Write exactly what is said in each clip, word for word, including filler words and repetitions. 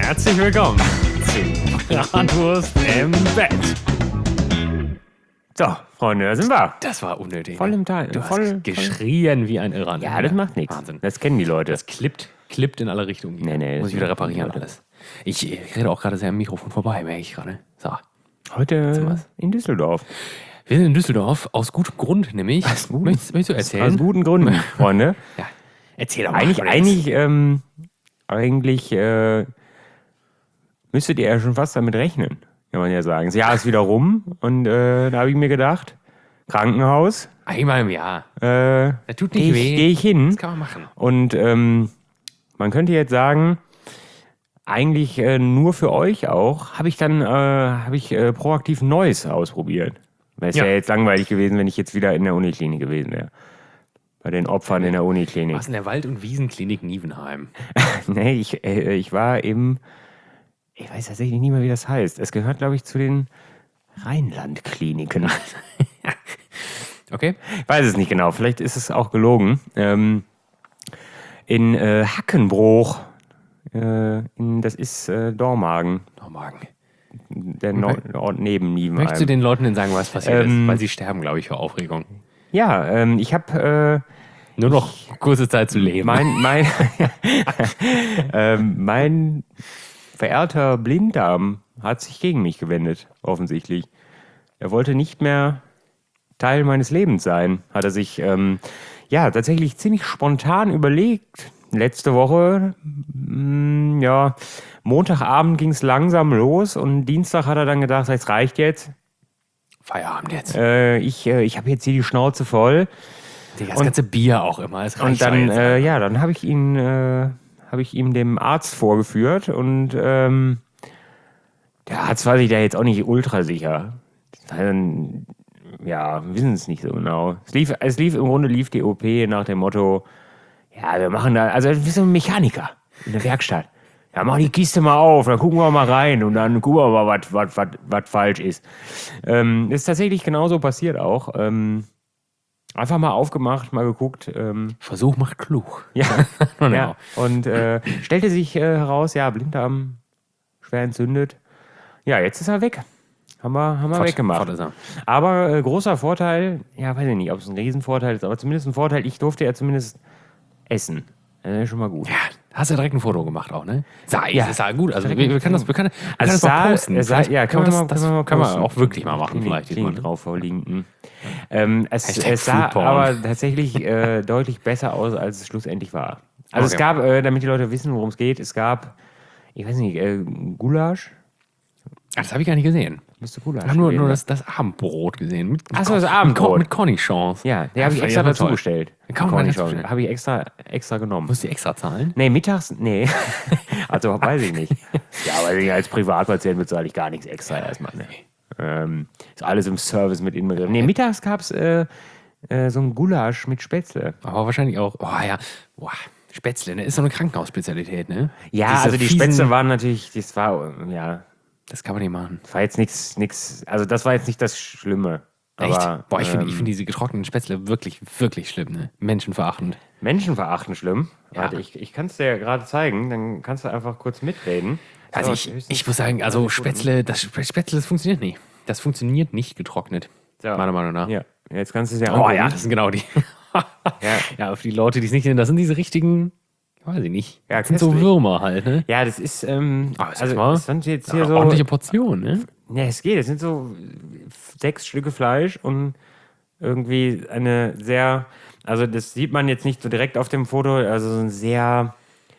Herzlich willkommen zu Bratwurst im Bett. So, Freunde, da sind wir. Das war unnötig. Voll im Teil. Du voll, hast geschrien wie ein Irrer. Ja, das macht nichts. Wahnsinn. Das kennen die Leute. Das klippt, klippt in alle Richtungen. Nee, nee, Muss ich das wieder macht reparieren Leute. alles. Ich äh, rede auch gerade sehr am Mikrofon vorbei, merke ich gerade. So. Heute in Düsseldorf. Wir sind in Düsseldorf, aus gutem Grund nämlich. Aus gutem- Möchtest, möchtest du erzählen? Aus guten Gründen, Freunde. Ja. Erzähl doch mal. Eigentlich, was eigentlich, ähm, eigentlich äh, müsstet ihr ja schon fast damit rechnen, kann man ja sagen. Das Jahr ist wieder rum und äh, da habe ich mir gedacht, Krankenhaus, ist. Einmal im Jahr. äh, Das tut gehe nicht ich, weh. geh ich hin. Das kann man machen. Und ähm, man könnte jetzt sagen, eigentlich äh, nur für euch auch, habe ich dann äh, habe ich äh, proaktiv Neues ausprobiert. Wäre es ja. Ja. jetzt langweilig gewesen, wenn ich jetzt wieder in der Uniklinik gewesen wäre. Bei den Opfern in der Uniklinik. Was in der Wald- und Wiesenklinik Nievenheim? Nee, ich, äh, ich war im, ich weiß tatsächlich nicht mehr, wie das heißt. Es gehört, glaube ich, zu den Rheinland-Kliniken. Okay. Ich weiß es nicht genau, vielleicht ist es auch gelogen. Ähm, in äh, Hackenbruch, äh, in, das ist äh, Dormagen, Oh, Magen. der Nor- Ort neben Nievenheim. Möchtest du den Leuten denn sagen, was passiert Ähm, ist? Weil sie sterben, glaube ich, vor Aufregung. Ja, ähm, ich habe Nur noch kurze Zeit zu äh, leben. mein, mein, ähm, mein verehrter Blinddarm hat sich gegen mich gewendet, offensichtlich. Er wollte nicht mehr Teil meines Lebens sein, hat er sich ähm, ja tatsächlich ziemlich spontan überlegt. Letzte Woche, mh, ja, Montagabend ging es langsam los und Dienstag hat er dann gedacht, es reicht jetzt. Feierabend jetzt. Äh, ich äh, ich habe jetzt hier die Schnauze voll. Digga, das ganze Bier auch immer. Es Und reicht doch dann, jetzt. äh, ja, dann habe ich ihn, äh, habe ich ihm dem Arzt vorgeführt und ähm, der Arzt war sich da jetzt auch nicht ultra sicher. Dann, ja, wir wissen es nicht so genau. Es lief, es lief im Grunde lief die O P nach dem Motto, ja, wir machen da, also wie so ein Mechaniker in der Werkstatt. Ja, mach die Kiste mal auf, dann gucken wir mal rein und dann gucken wir mal, was- was was- was falsch ist. Ähm, ist tatsächlich genauso passiert auch. Ähm, einfach mal aufgemacht, mal geguckt. Ähm, Versuch macht klug. ja, Genau. ja. Und äh, stellte sich äh, heraus, ja, Blinddarm schwer entzündet. Ja, jetzt ist er weg. Haben wir, haben wir Fort- weggemacht. fort ist er. Aber äh, großer Vorteil, ja, weiß ich nicht, ob es ein Riesenvorteil ist, aber zumindest ein Vorteil, ich durfte ja zumindest essen. Das ist schon mal gut. Ja, hast ja direkt ein Foto gemacht auch, ne? Sah, Ja. ja. sah gut. Also wir, wir können das, wir können, wir Also können das mal sah- posten. es sah- Vielleicht ja, können wir können wir das, mal- das können wir mal können wir posten. auch wirklich mal machen. Klinik, Vielleicht Klinik diesmal. drauf verlinken. Ähm, es, Hashtag es sah Foodporn. aber tatsächlich äh, deutlich besser aus, als es schlussendlich war. Also es Okay. gab, äh, damit die Leute wissen, worum es geht, es gab, ich weiß nicht, äh, Gulasch? Ach, das habe ich gar nicht gesehen. Müsste Gulasch Ich habe nur, gewesen nur sein. das, das Abendbrot gesehen. Mit, Ach so, das mit, Abendbrot. Mit Cornichons. Ja, den habe ich fand extra aber dazu toll. bestellt. Kann man dazu Cornichon. bestellen? Habe ich extra, extra genommen. Musst du extra zahlen? Nee, mittags, nee. Also weiß ich nicht. Ja, aber ich als Privatpatient bezahle ich gar nichts extra erstmal. Ne? Ähm, ist alles im Service mit inbegriffen. Nee, mittags gab es äh, äh, so ein Gulasch mit Spätzle. Aber wahrscheinlich auch, oh ja, boah, Spätzle, ne? Ist so eine Krankenhausspezialität, ne? Ja, Diese also die fiesen- Spätzle waren natürlich, das war, ja, Das kann man nicht machen. das war jetzt nichts, nichts, also das war jetzt nicht das Schlimme. Echt? Aber, Boah, ich finde ähm, ich find diese getrockneten Spätzle wirklich, wirklich schlimm, ne? Menschenverachtend. Menschenverachten schlimm. Ja. Warte, ich, ich kann es dir gerade zeigen, dann kannst du einfach kurz mitreden. Also Das ich, dauert höchstens ich muss sagen, also eine Sekunde. Spätzle, das Spätzle, das funktioniert nicht. Das funktioniert nicht getrocknet. So. Meiner Meinung nach. Ja, jetzt kannst du es ja Oh ja, das sind genau die. Ja. ja, für die Leute, die es nicht kennen, das sind diese richtigen, weiß ich nicht. Ja, das sind so köstlich. Würmer halt, ne? Ja, das ist, ähm, Aber sag also mal, das sind jetzt hier Eine so, ordentliche Portion, ne? ja, es geht, es sind so sechs Stücke Fleisch und irgendwie eine sehr, also das sieht man jetzt nicht so direkt auf dem Foto, also so ein sehr,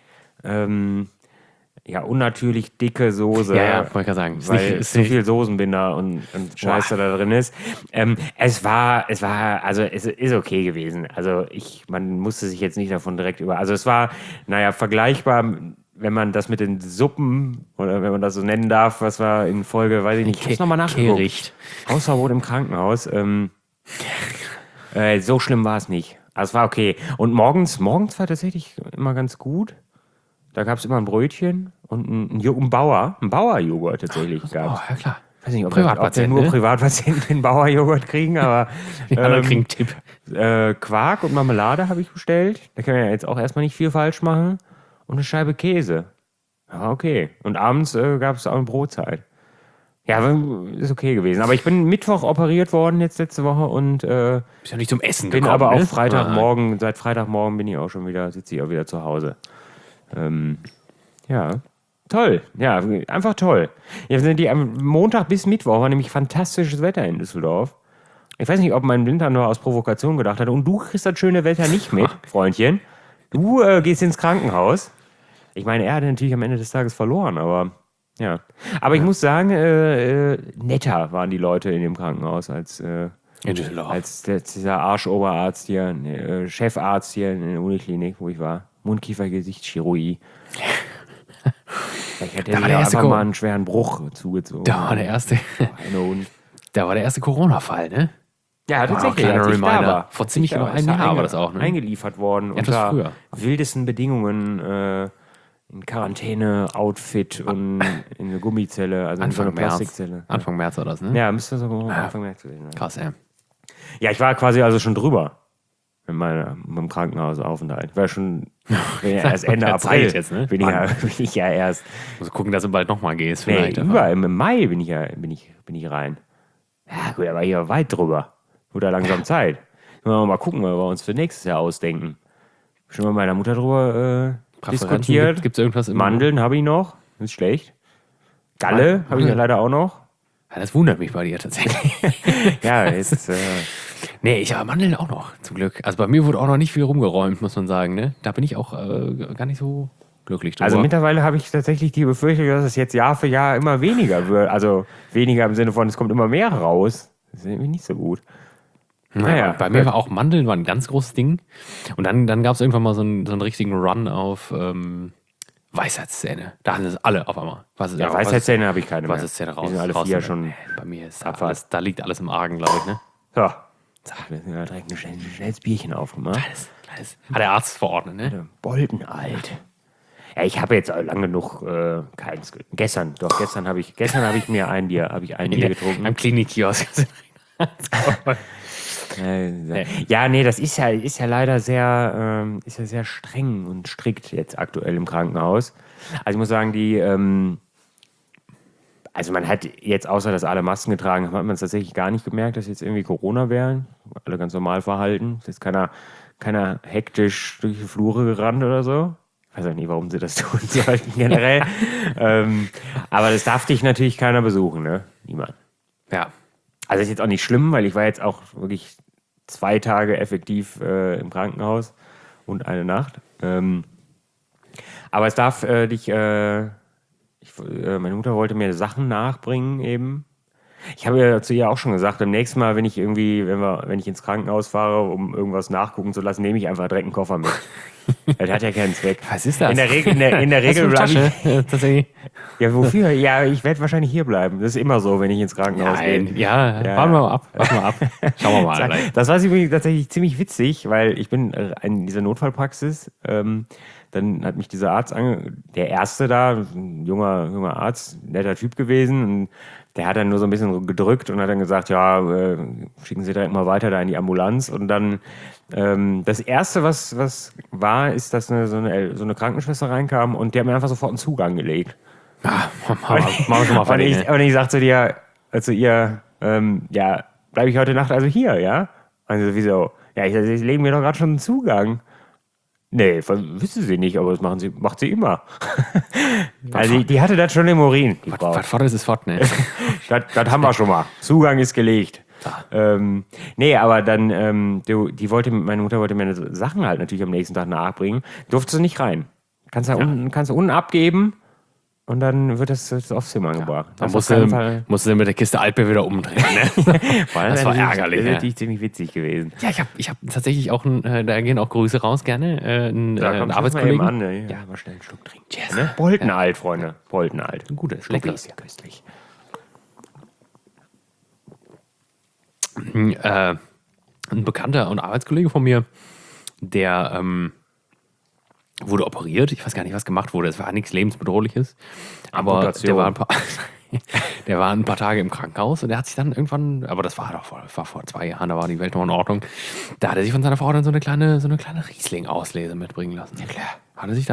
ähm, ja, unnatürlich dicke Soße. Ja, ja, wollte ich gerade sagen. Ist Weil nicht- es ist zu nicht- viel Soßenbinder und, und Scheiße da drin ist. Ähm, es war, es war, also es ist okay gewesen. Also ich, man musste sich jetzt nicht davon direkt über, also es war, naja, vergleichbar, wenn man das mit den Suppen, oder wenn man das so nennen darf, was war in Folge, weiß ich nicht, ich hab's nochmal nachgeguckt. Kehricht. Hausverbot im Krankenhaus. Ähm, äh, so schlimm war es nicht. Also es war okay. Und morgens, morgens war tatsächlich immer ganz gut. Da gab es immer ein Brötchen und ein, ein, Jo- ein Bauer, ein Bauerjoghurt tatsächlich Oh, gab ja klar. Ich weiß nicht, ob, ob Privatpatient, nur ne? Privatpatienten den Bauerjoghurt kriegen, aber Die anderen ähm, kriegen einen Tipp. äh, Quark und Marmelade habe ich bestellt. Da kann man ja jetzt auch erstmal nicht viel falsch machen. Und eine Scheibe Käse. Ja, okay. Und abends äh, gab es auch eine Brotzeit. Ja, aber ist okay gewesen. Aber ich bin Mittwoch operiert worden jetzt letzte Woche und äh, Bist ja nicht zum Essen bin gekommen, aber auch ne? Freitagmorgen, seit Freitagmorgen bin ich auch schon wieder, sitze ich auch wieder zu Hause. Ähm, ja, toll. Ja, einfach toll. Ja, die, am Montag bis Mittwoch war nämlich fantastisches Wetter in Düsseldorf. Ich weiß nicht, ob mein Winter nur aus Provokation gedacht hat. Und du kriegst das schöne Wetter nicht mit, Freundchen. Du äh, gehst ins Krankenhaus. Ich meine, er hat natürlich am Ende des Tages verloren, aber ja. Aber ich muss sagen, äh, äh, netter waren die Leute in dem Krankenhaus als, äh, In Düsseldorf. als der, dieser Arschoberarzt hier, äh, Chefarzt hier in der Uniklinik, wo ich war. Mundkiefer-Gesichtschirurgie. Ich hätte Da ja war der erste einfach Ko- mal einen schweren Bruch zugezogen. Da war der erste, Eine Hund. da war der erste Corona-Fall, ne? Ja, tatsächlich. kleiner als ich da Reminder. war. Vor ziemlich Als ich genau da einem ist er Jahr war einge- das auch, ne? Eingeliefert worden Etwas unter früher. wildesten Bedingungen, äh, in Quarantäne, Outfit und in eine Gummizelle, also in so eine Anfang März. Plastikzelle. Anfang März war das, ne? Ja, müsste so Anfang März gewesen sein. Krass, ey. Ja, ich war quasi also schon drüber mit meinem, mit meinem Krankenhausaufenthalt. Ich war schon bin ja erst Ende Der April. Zeit jetzt, ne? bin, ich ja, bin ich ja erst. Muss gucken, dass du bald nochmal gehst. Nee, Vielleicht. über, im Mai bin ich ja bin ich, bin ich rein. Ja, gut, aber hier weit drüber. Wurde langsam Zeit. Müssen wir mal gucken, was wir uns für nächstes Jahr ausdenken. Schon mal mit meiner Mutter drüber äh, diskutiert. Gibt es irgendwas im Mandeln habe ich noch. Ist schlecht. Galle habe ich ja leider auch noch. Ja, das wundert mich bei dir tatsächlich. Ja, jetzt. Äh, Nee, ich habe Mandeln auch noch, zum Glück. Also bei mir wurde auch noch nicht viel rumgeräumt, muss man sagen. Ne? Da bin ich auch äh, gar nicht so glücklich drüber. also mittlerweile habe ich tatsächlich die Befürchtung, dass es jetzt Jahr für Jahr immer weniger wird. Also weniger im Sinne von, es kommt immer mehr raus. Das ist irgendwie nicht so gut. Naja, bei mir war auch Mandeln war ein ganz großes Ding. Und dann, dann gab es irgendwann mal so einen, so einen richtigen Run auf ähm, Weisheitszähne. Da haben es alle auf einmal. Was, Ja, Weisheitszähne habe ich keine mehr. Weisheitszähne raus. Die sind alle raus vier schon. Bei mir ist Abfahrt. alles, da liegt alles im Argen, glaube ich. Ne? So. So, wir sind ja direkt ein schnelles, schnelles Bierchen aufgemacht. Alles, alles. Hat der Arzt verordnet, ne? Boldenalt. Ja, ich habe jetzt lange genug äh, keins. ge- Gestern, doch, gestern habe ich, gestern habe ich mir ein Bier, habe ich ein Bier getrunken. Am Klinikkiosk. Äh, ja, nee, das ist ja, ist ja leider sehr, ähm, ist ja sehr streng und strikt jetzt aktuell im Krankenhaus. Also ich muss sagen, die, ähm, also man hat jetzt, außer dass alle Masken getragen haben, hat man es tatsächlich gar nicht gemerkt, dass jetzt irgendwie Corona wären. Alle ganz normal verhalten. Es ist keiner, keiner hektisch durch die Flure gerannt oder so. Ich weiß auch nicht, warum sie das tun sollten generell. ähm, aber das darf dich natürlich keiner besuchen, ne? Niemand. Ja. Also ist jetzt auch nicht schlimm, weil ich war jetzt auch wirklich zwei Tage effektiv äh, im Krankenhaus und eine Nacht. Ähm, aber es darf äh, dich, äh, ich, äh, meine Mutter wollte mir Sachen nachbringen eben. Ich habe ja zu ihr auch schon gesagt, beim nächsten Mal, wenn ich irgendwie, wenn wir, wenn ich ins Krankenhaus fahre, um irgendwas nachgucken zu lassen, nehme ich einfach direkt einen Koffer mit. Das hat ja keinen Zweck. Was ist das? In der, Regel, in der, in der Regel bleibe ich. Tatsächlich. Ja, wofür? Ja, ich werde wahrscheinlich hier bleiben. Das ist immer so, wenn ich ins Krankenhaus gehe. Nein, ja, Ja. warten wir mal ab. Warten wir mal ab. Schauen wir mal. gleich. Das war übrigens tatsächlich ziemlich witzig, weil ich bin äh, in dieser Notfallpraxis, ähm, dann hat mich dieser Arzt, ange der Erste da, ein junger, junger Arzt, netter Typ gewesen, und der hat dann nur so ein bisschen gedrückt und hat dann gesagt, ja, äh, schicken Sie direkt mal weiter da in die Ambulanz. Und dann, ähm, das Erste, was, was war, ist, dass eine, so, eine, so eine Krankenschwester reinkam und die hat mir einfach sofort einen Zugang gelegt. Ah, machen wir machen wir schon mal Und fertig. ich, Ne? und ich sagte zu dir, äh, zu ihr, ähm, ja, bleibe ich heute Nacht also hier, ja? Also wieso? Ja, ich, ich lege mir doch gerade schon einen Zugang. Nee, von- wissen sie nicht, aber das machen sie, macht sie immer. Also die, die hatte das schon im Urin, die Frau. Was fort ist, ist fort, ne? Das, das haben wir schon mal. Zugang ist gelegt. Ähm, nee, aber dann, ähm, du, die wollte, meine Mutter wollte mir Sachen halt natürlich am nächsten Tag nachbringen. Durftest du nicht rein. Kannst du, unten, kannst du unten abgeben und dann wird das, das aufs Zimmer gebracht. Dann Das musst auf keinen du, Fall- musst du mit der Kiste Altbier wieder umdrehen, ne? Das war ärgerlich, Das ja. ist natürlich ziemlich witzig gewesen. Ja, ich habe ich hab tatsächlich auch, ein, äh, da gehen auch Grüße raus gerne, äh, einen, äh, Da einen kommt Arbeitskollegen. An, ne? Ja, mal schnell einen Schluck trinken. Cheers, ne? Boltenalt, Freunde. Boltenalt. Ein gutes, Lecker. leckeres. Ist ja köstlich. äh, ein Bekannter und Arbeitskollege von mir, der ähm, wurde operiert. Ich weiß gar nicht, was gemacht wurde. Es war nichts Lebensbedrohliches. Aber Amputation. der war, ein paar, der war ein paar Tage im Krankenhaus und der hat sich dann irgendwann, aber das war doch vor, war vor zwei Jahren, da war die Welt noch in Ordnung. Da hat er sich von seiner Frau dann so eine kleine, so eine kleine Riesling-Auslese mitbringen lassen. Ja klar. Hat er sich dann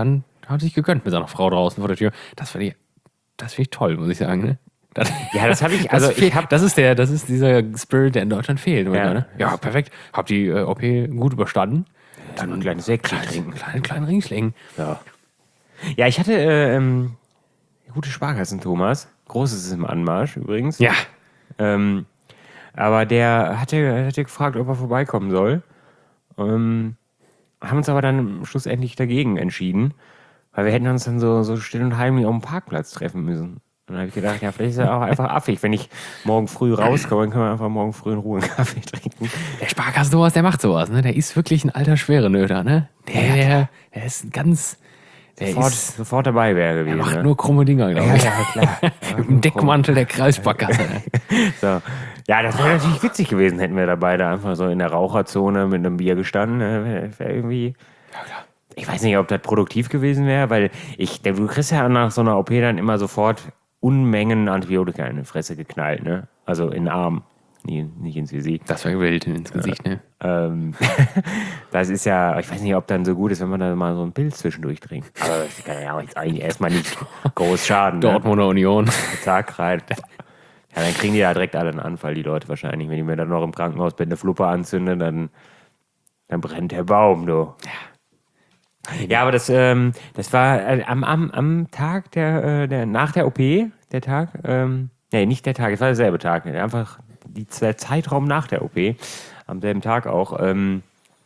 Hat sich gegönnt mit seiner Frau draußen vor der Tür. Das finde ich, das finde ich toll, muss ich sagen, ne? Das, ja, das habe ich, also das, ich hab, das ist der, das ist dieser Spirit, der in Deutschland fehlt. Ja, ne? Ja, perfekt. Hab die äh, O P gut überstanden. Dann ein kleines Säckchen trinken. Kleinen, kleinen Riesling. Ja. Ja, ich hatte äh, ähm, gute Sparkassen, Thomas. Großes ist im Anmarsch übrigens. Ja. Ähm, aber der hatte, hatte gefragt, ob er vorbeikommen soll. Ähm, haben uns aber dann schlussendlich dagegen entschieden, weil wir hätten uns dann so, so still und heimlich auf dem Parkplatz treffen müssen. Und dann habe ich gedacht, ja, vielleicht ist er auch einfach affig. Wenn ich morgen früh rauskomme, dann können wir einfach morgen früh in Ruhe einen Kaffee trinken. Der Sparkasse sowas, der macht sowas, ne? Der ist wirklich ein alter Schwerenöter, ne? Der, der, der ist ganz... Der Sofort, ist, sofort dabei wäre gewesen. der macht ne? nur krumme Dinger, glaube Ja, ich. ja, klar. Mit dem Deckmantel der Kreissparkasse. So. Ja, das wäre natürlich witzig gewesen, hätten wir da beide einfach so in der Raucherzone mit einem Bier gestanden. Wäre wär irgendwie... Ja, klar. Ich weiß nicht, ob das produktiv gewesen wäre, weil ich, du kriegst ja nach so einer O P dann immer sofort Unmengen Antibiotika in die Fresse geknallt, ne? Also in den Arm, nie, nicht ins Gesicht. Das wäre gewählt ins Gesicht, ne? Ähm, das ist ja, ich weiß nicht, ob dann so gut ist, wenn man da mal so einen Pilz zwischendurch trinkt. Aber das kann ja auch jetzt eigentlich erstmal nicht groß schaden. Ne? Dortmunder Union. Tag rein. Ja, dann kriegen die ja direkt alle einen Anfall, die Leute wahrscheinlich. Wenn die mir dann noch im Krankenhausbett eine Fluppe anzünden, dann, dann brennt der Baum, du. Ja. Ja, aber das, ähm, das war äh, am, am, am Tag der, äh, der, nach der O P, der Tag, ähm, nee, nicht der Tag, es war derselbe Tag, einfach die, der Zeitraum nach der O P, am selben Tag auch, ähm,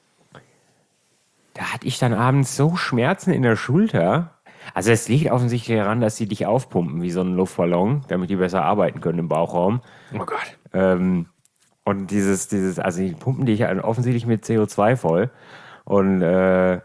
da hatte ich dann abends so Schmerzen in der Schulter. Also es liegt offensichtlich daran, dass sie dich aufpumpen wie so ein Luftballon, damit die besser arbeiten können im Bauchraum. Oh Gott. Ähm, und dieses, dieses, also die pumpen dich offensichtlich mit C O zwei voll und äh,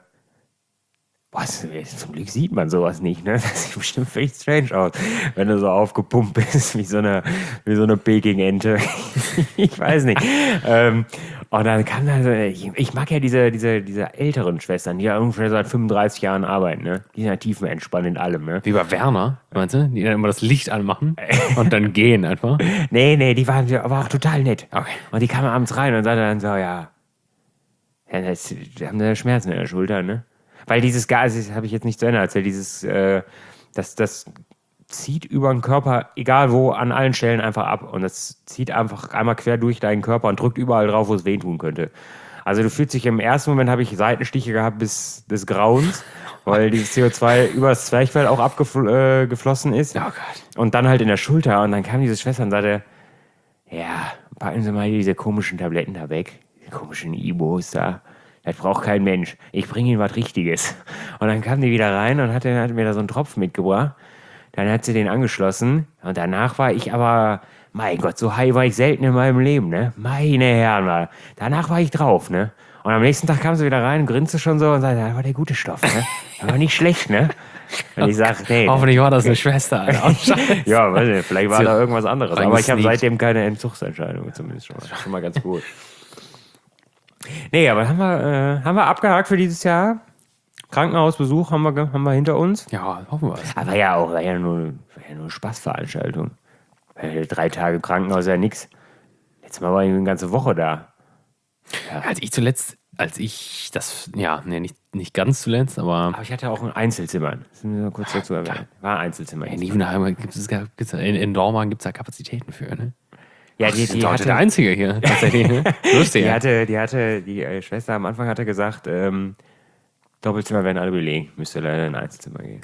was, zum Glück sieht man sowas nicht, ne? Das sieht bestimmt völlig strange aus, wenn du so aufgepumpt bist, wie so eine, wie so eine Peking-Ente. Ich weiß nicht. ähm, und dann kam da so, ich, ich mag ja diese, diese, diese älteren Schwestern, die ja ungefähr seit fünfunddreißig Jahren arbeiten, ne? Die sind ja tiefenentspannt in allem, ne? Wie bei Werner, meinst du? Die dann immer das Licht anmachen und dann gehen einfach. Nee, nee, die waren aber auch total nett. Okay. Und die kamen abends rein und sagten dann so, ja, ja das, die haben da Schmerzen in der Schulter, ne? Weil dieses Gas, das habe ich jetzt nicht zu Ende erzählt, dieses, äh, das, das zieht über den Körper, egal wo, an allen Stellen einfach ab. Und das zieht einfach einmal quer durch deinen Körper und drückt überall drauf, wo es wehtun könnte. Also du fühlst dich im ersten Moment, habe ich Seitenstiche gehabt bis des Grauens, weil dieses C O zwei übers Zwerchfell auch abgeflossen ist. Oh Gott. Und dann halt in der Schulter. Und dann kam diese Schwester und sagte, ja, packen Sie mal diese komischen Tabletten da weg. Die komischen Ibos da. Das braucht kein Mensch. Ich bringe Ihnen was Richtiges. Und dann kam die wieder rein und hat, hat mir da so einen Tropfen mitgebracht. Dann hat sie den angeschlossen. Und danach war ich aber, mein Gott, so high war ich selten in meinem Leben, ne? Meine Herren, mal. Danach war ich drauf, ne? Und am nächsten Tag kam sie wieder rein und grinste schon so und sagte, das war der gute Stoff, ne? Das war nicht schlecht, ne? Und ich sag, nee. Hoffentlich war das eine Schwester, Alter. Ja, weiß nicht, vielleicht war da irgendwas anderes. Aber ich habe Reingesneakt. seitdem keine Entzugsentscheidung, zumindest schon mal. Schon mal ganz gut. Nee, aber haben wir, äh, haben wir abgehakt für dieses Jahr. Krankenhausbesuch haben wir, ge- haben wir hinter uns. Ja, hoffen wir es. Aber ja auch, war ja nur, war ja nur eine Spaßveranstaltung. Weil drei Tage Krankenhaus ist ja nix. Letztes Mal war ich eine ganze Woche da. Als ich zuletzt, als ich das, ja, nee, nicht, nicht ganz zuletzt, aber Aber ich hatte auch ein Einzelzimmer. Das müssen wir kurz dazu erwähnen. War ein Einzelzimmer. in Liebenheim gibt es, gibt's, in, in Dormagen gibt es da Kapazitäten für, ne? Ja, die, die, Die hatte, der Einzige hier, tatsächlich. Ne? Lustig. die ja. hatte, die hatte, die äh, Schwester am Anfang hatte gesagt, ähm, Doppelzimmer werden alle belegt. Müsste leider in ein Einzelzimmer gehen.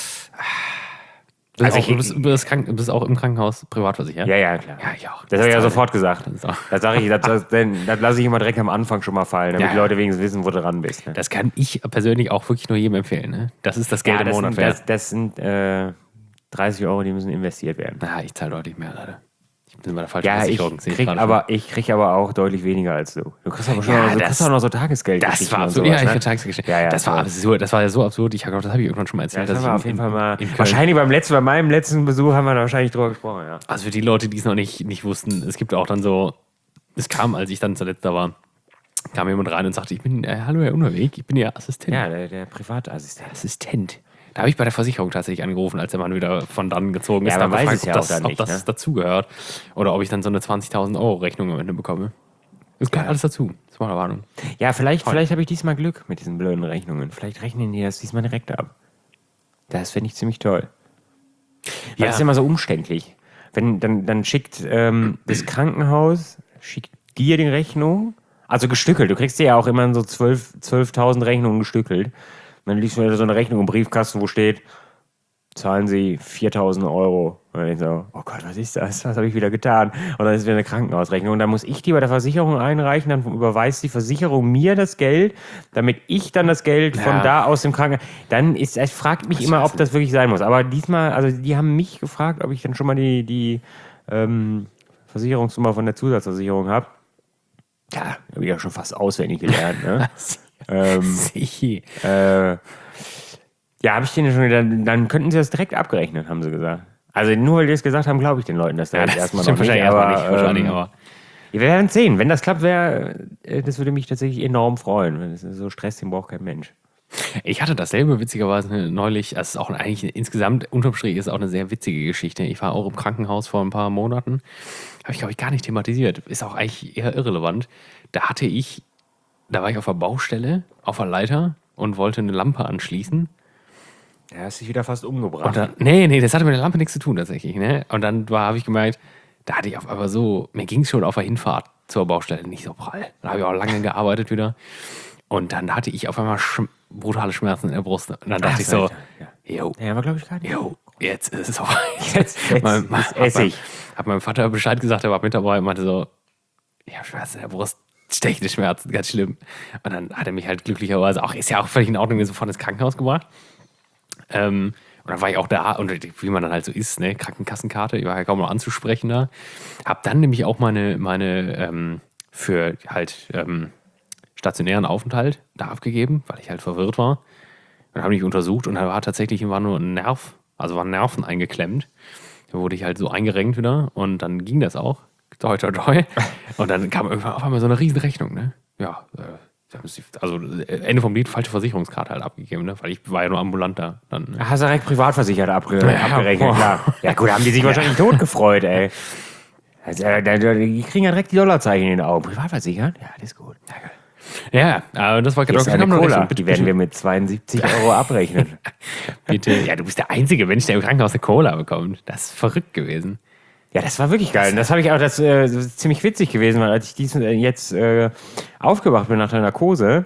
Du, Also also auch, ich- du, bist, du, bist krank, du bist auch im Krankenhaus privat versichert? Ja, ja, klar. Ja, ich auch. Das habe ich ja toll. sofort gesagt. Das ist auch- Das sage ich, das, das, denn- das lasse ich immer direkt am Anfang schon mal fallen, damit Ja, die ja. Leute wenigstens wissen, wo du dran bist. Ne? Das kann ich persönlich auch wirklich nur jedem empfehlen. Ne? Das ist das Geld Ja, im das Monat sind, wert. das, das sind äh, dreißig Euro, die müssen investiert werden. Na, ich zahle deutlich mehr, leider. Ich bin bei der falschen Ja, ich Versicherung. sehe ich krieg, gerade aber, ich krieg aber auch deutlich weniger als du. Du kriegst aber schon Ja, noch, so, das- kriegst auch noch so Tagesgeld. schon. Das war absurd. Ja, ich Tagesgeschichte. Ja, ja, das war so. absurd. Das war ja so absurd. Ich glaube, das habe ich irgendwann schon mal Ja, erzählt. das dass haben wir ich auf jeden in- Fall mal. in Köln- Wahrscheinlich beim letzten, bei meinem letzten Besuch haben wir da wahrscheinlich drüber gesprochen, ja. Also für die Leute, die es noch nicht, nicht wussten, es gibt auch dann so, es kam, als ich dann zuletzt da war, kam jemand rein und sagte, ich bin, äh, hallo Herr Unweg, ich bin Ihr Assistent. Ja, der, der Privatassistent. Assistent. Da habe ich bei der Versicherung tatsächlich angerufen, als der Mann wieder von dann gezogen ist. Ja, Da man hab weiß gefragt, es ja ob auch das, dann ob nicht, das ne? dazugehört oder ob ich dann so eine zwanzigtausend Euro Rechnung am Ende bekomme. Das gehört Ja. alles dazu. Das war eine Warnung. Ja, vielleicht, vielleicht habe ich diesmal Glück mit diesen blöden Rechnungen. Vielleicht rechnen die das diesmal direkt ab. Das fände ich ziemlich toll. Weil Ja. das ist immer so umständlich. Wenn, dann, dann schickt ähm, das Krankenhaus, schickt dir die Rechnung, also gestückelt. Du kriegst dir ja auch immer so zwölf, zwölftausend Rechnungen gestückelt. Und dann liest du so eine Rechnung im Briefkasten, wo steht, zahlen Sie viertausend Euro. Und dann denk ich so, oh Gott, was ist das? Was habe ich wieder getan? Und dann ist wieder eine Krankenhausrechnung. Und dann muss ich die bei der Versicherung einreichen, dann überweist die Versicherung mir das Geld, damit ich dann das Geld von Ja. da aus dem Krankenhaus... Dann ist, es fragt mich immer, ob das wirklich sein muss. Aber diesmal, also die haben mich gefragt, ob ich dann schon mal die, die ähm, Versicherungsnummer von der Zusatzversicherung habe. Ja, habe ich ja schon fast auswendig gelernt. Ne? ähm, Sie. äh, ja, habe ich denen schon dann, dann könnten sie das direkt abgerechnet, haben sie gesagt. Also nur weil die das gesagt haben, glaube ich den Leuten das da Ja, jetzt das erstmal stimmt noch nicht. wahrscheinlich Aber, erstmal nicht, wahrscheinlich, ähm, aber. wir werden es sehen. Wenn das klappt, wäre, äh, das würde mich tatsächlich enorm freuen. Wenn es so Stress, den braucht kein Mensch. Ich hatte dasselbe witzigerweise neulich, also es ist auch eigentlich insgesamt, unterm Strich ist auch eine sehr witzige Geschichte. Ich war auch im Krankenhaus vor ein paar Monaten, habe ich glaube ich gar nicht thematisiert, ist auch eigentlich eher irrelevant. Da hatte ich, da war ich auf der Baustelle, auf der Leiter und wollte eine Lampe anschließen. Ja, hast dich wieder fast umgebracht. Und dann, nee, nee, das hatte mit der Lampe nichts zu tun tatsächlich. Ne? Und dann habe ich gemerkt, da hatte ich auf einmal so, mir ging es schon auf der Hinfahrt zur Baustelle nicht so prall. Da habe ich auch lange gearbeitet wieder. Und dann hatte ich auf einmal schm- brutale Schmerzen in der Brust. Und dann dachte Ach, ich so, Alter, ja. jo, Ja, aber glaube ich gar nicht. jo, jetzt ist es soweit. Jetzt, jetzt mein, ist hab, Essig. mein, hab meinem Vater Bescheid gesagt, er war mit dabei und meinte so, ich habe Schmerzen in der Brust, stechende Schmerzen, ganz schlimm. Und dann hat er mich halt glücklicherweise auch, ist ja auch völlig in Ordnung, sofort ins Krankenhaus gebracht. Ähm, und dann war ich auch da und wie man dann halt so ist, ne, Krankenkassenkarte, ich war ja kaum noch anzusprechen da. Hab dann nämlich auch meine, meine ähm, für halt ähm, stationären Aufenthalt da abgegeben, weil ich halt verwirrt war. Dann habe ich mich untersucht und da war tatsächlich war nur ein Nerv, also waren Nerven eingeklemmt. Da wurde ich halt so eingerenkt wieder und dann ging das auch. Toi, toi, toi. Und dann kam irgendwann auf einmal so eine riesen Rechnung, ne? Ja, äh, also Ende vom Lied, falsche Versicherungskarte halt abgegeben, ne? Weil ich war ja nur ambulant da. Dann, ne? Hast du direkt privatversichert abge Ja, abgerechnet, boah. klar. Ja gut, haben die sich wahrscheinlich tot gefreut, ey. Also, äh, da- da- die kriegen ja direkt die Dollarzeichen in den Augen. Privatversichert? Ja, das ist gut. Ja, aber das war Hier ist genau eine kam noch Cola, Rechnung. die Bitte, werden wir bitte, mit zweiundsiebzig Euro abrechnen. bitte. Ja, du bist der einzige Mensch, der im Krankenhaus eine Cola bekommt. Das ist verrückt gewesen. Ja, das war wirklich geil. Und das habe ich auch, das, äh, das ist ziemlich witzig gewesen, weil als ich diesen, äh, jetzt äh, aufgewacht bin nach der Narkose,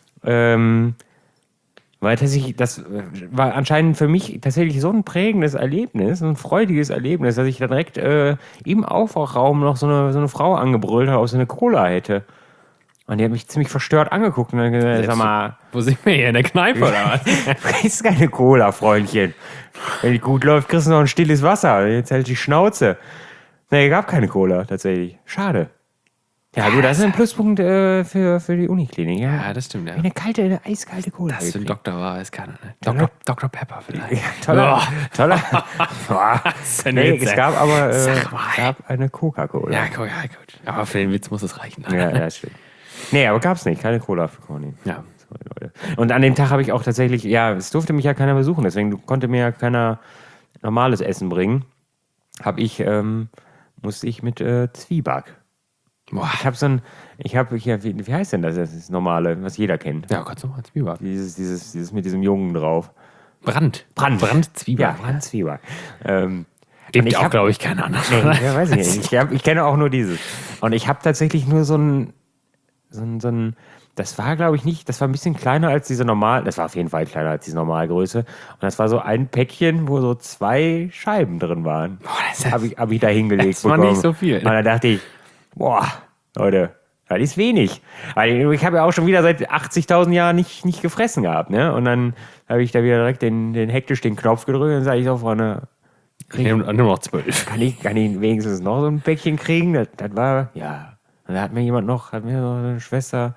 ähm, weil tatsächlich, das äh, war anscheinend für mich tatsächlich so ein prägendes Erlebnis, ein freudiges Erlebnis, dass ich dann direkt äh, im Aufwachraum noch so eine, so eine Frau angebrüllt habe, ob sie eine Cola hätte. Und die hat mich ziemlich verstört angeguckt und dann gesagt, sag mal, Wo sind wir hier? In der Kneipe oder was? das ist keine Cola, Freundchen. Wenn die gut läuft, kriegst du noch ein stilles Wasser. Jetzt hält die Schnauze. Nee, gab keine Cola, tatsächlich. Schade. Ja, gut, das ist ein Pluspunkt äh, für, für die Uniklinik. Ja, Ja, das stimmt, ja. Eine kalte, eine eiskalte Cola. Das für einen gekriegt. Doktor war, weiß keiner, ne? Doktor, Doktor Pepper vielleicht. Ja, toller. Oh. toller. Boah. ist ein Nee, Witz, es ey. gab aber äh, Sag mal. es gab eine Coca-Cola. Ja, gut, ja, gut. Aber für den Witz muss es reichen. Ja, ja, stimmt. Nee, aber gab's nicht. Keine Cola für Conny. Ja. Sorry, Leute. Und an dem Tag habe ich auch tatsächlich, ja, es durfte mich ja keiner besuchen, deswegen konnte mir ja keiner normales Essen bringen. Habe ich, ähm, musste ich mit äh, Zwieback. Boah. Ich habe so ein, ich habe hier, wie, wie heißt denn das? Das ist das Normale, was jeder kennt. Ja, kannst du mal Zwieback. Dieses, dieses, dieses mit diesem Jungen drauf. Brand. Brand. Brand, Zwieback. Ja, Brand Zwieback. Ähm, Gibt und ich auch, hab- glaube ich, keine anderen. Nee, ja, weiß ich nicht. Ich, hab, ich kenne auch nur dieses. Und ich habe tatsächlich nur so ein, so ein, so ein, das war glaube ich nicht, das war ein bisschen kleiner als diese normal, das war auf jeden Fall kleiner als diese Normalgröße. Und das war so ein Päckchen, wo so zwei Scheiben drin waren. Boah, das ist ja- Habe ich, hab ich da hingelegt Das war bekommen. nicht so viel. Und dann dachte ich, boah, Leute, das ist wenig. Weil ich habe ja auch schon wieder seit achtzigtausend Jahren nicht, nicht gefressen gehabt. Ne? Und dann habe ich da wieder direkt den, den hektisch den Knopf gedrückt und sage ich so, Freunde, Ich nehme nur noch zwölf. kann ich, kann ich wenigstens noch so ein Päckchen kriegen? Das, das war, ja. Und da hat mir jemand noch, hat mir so eine Schwester,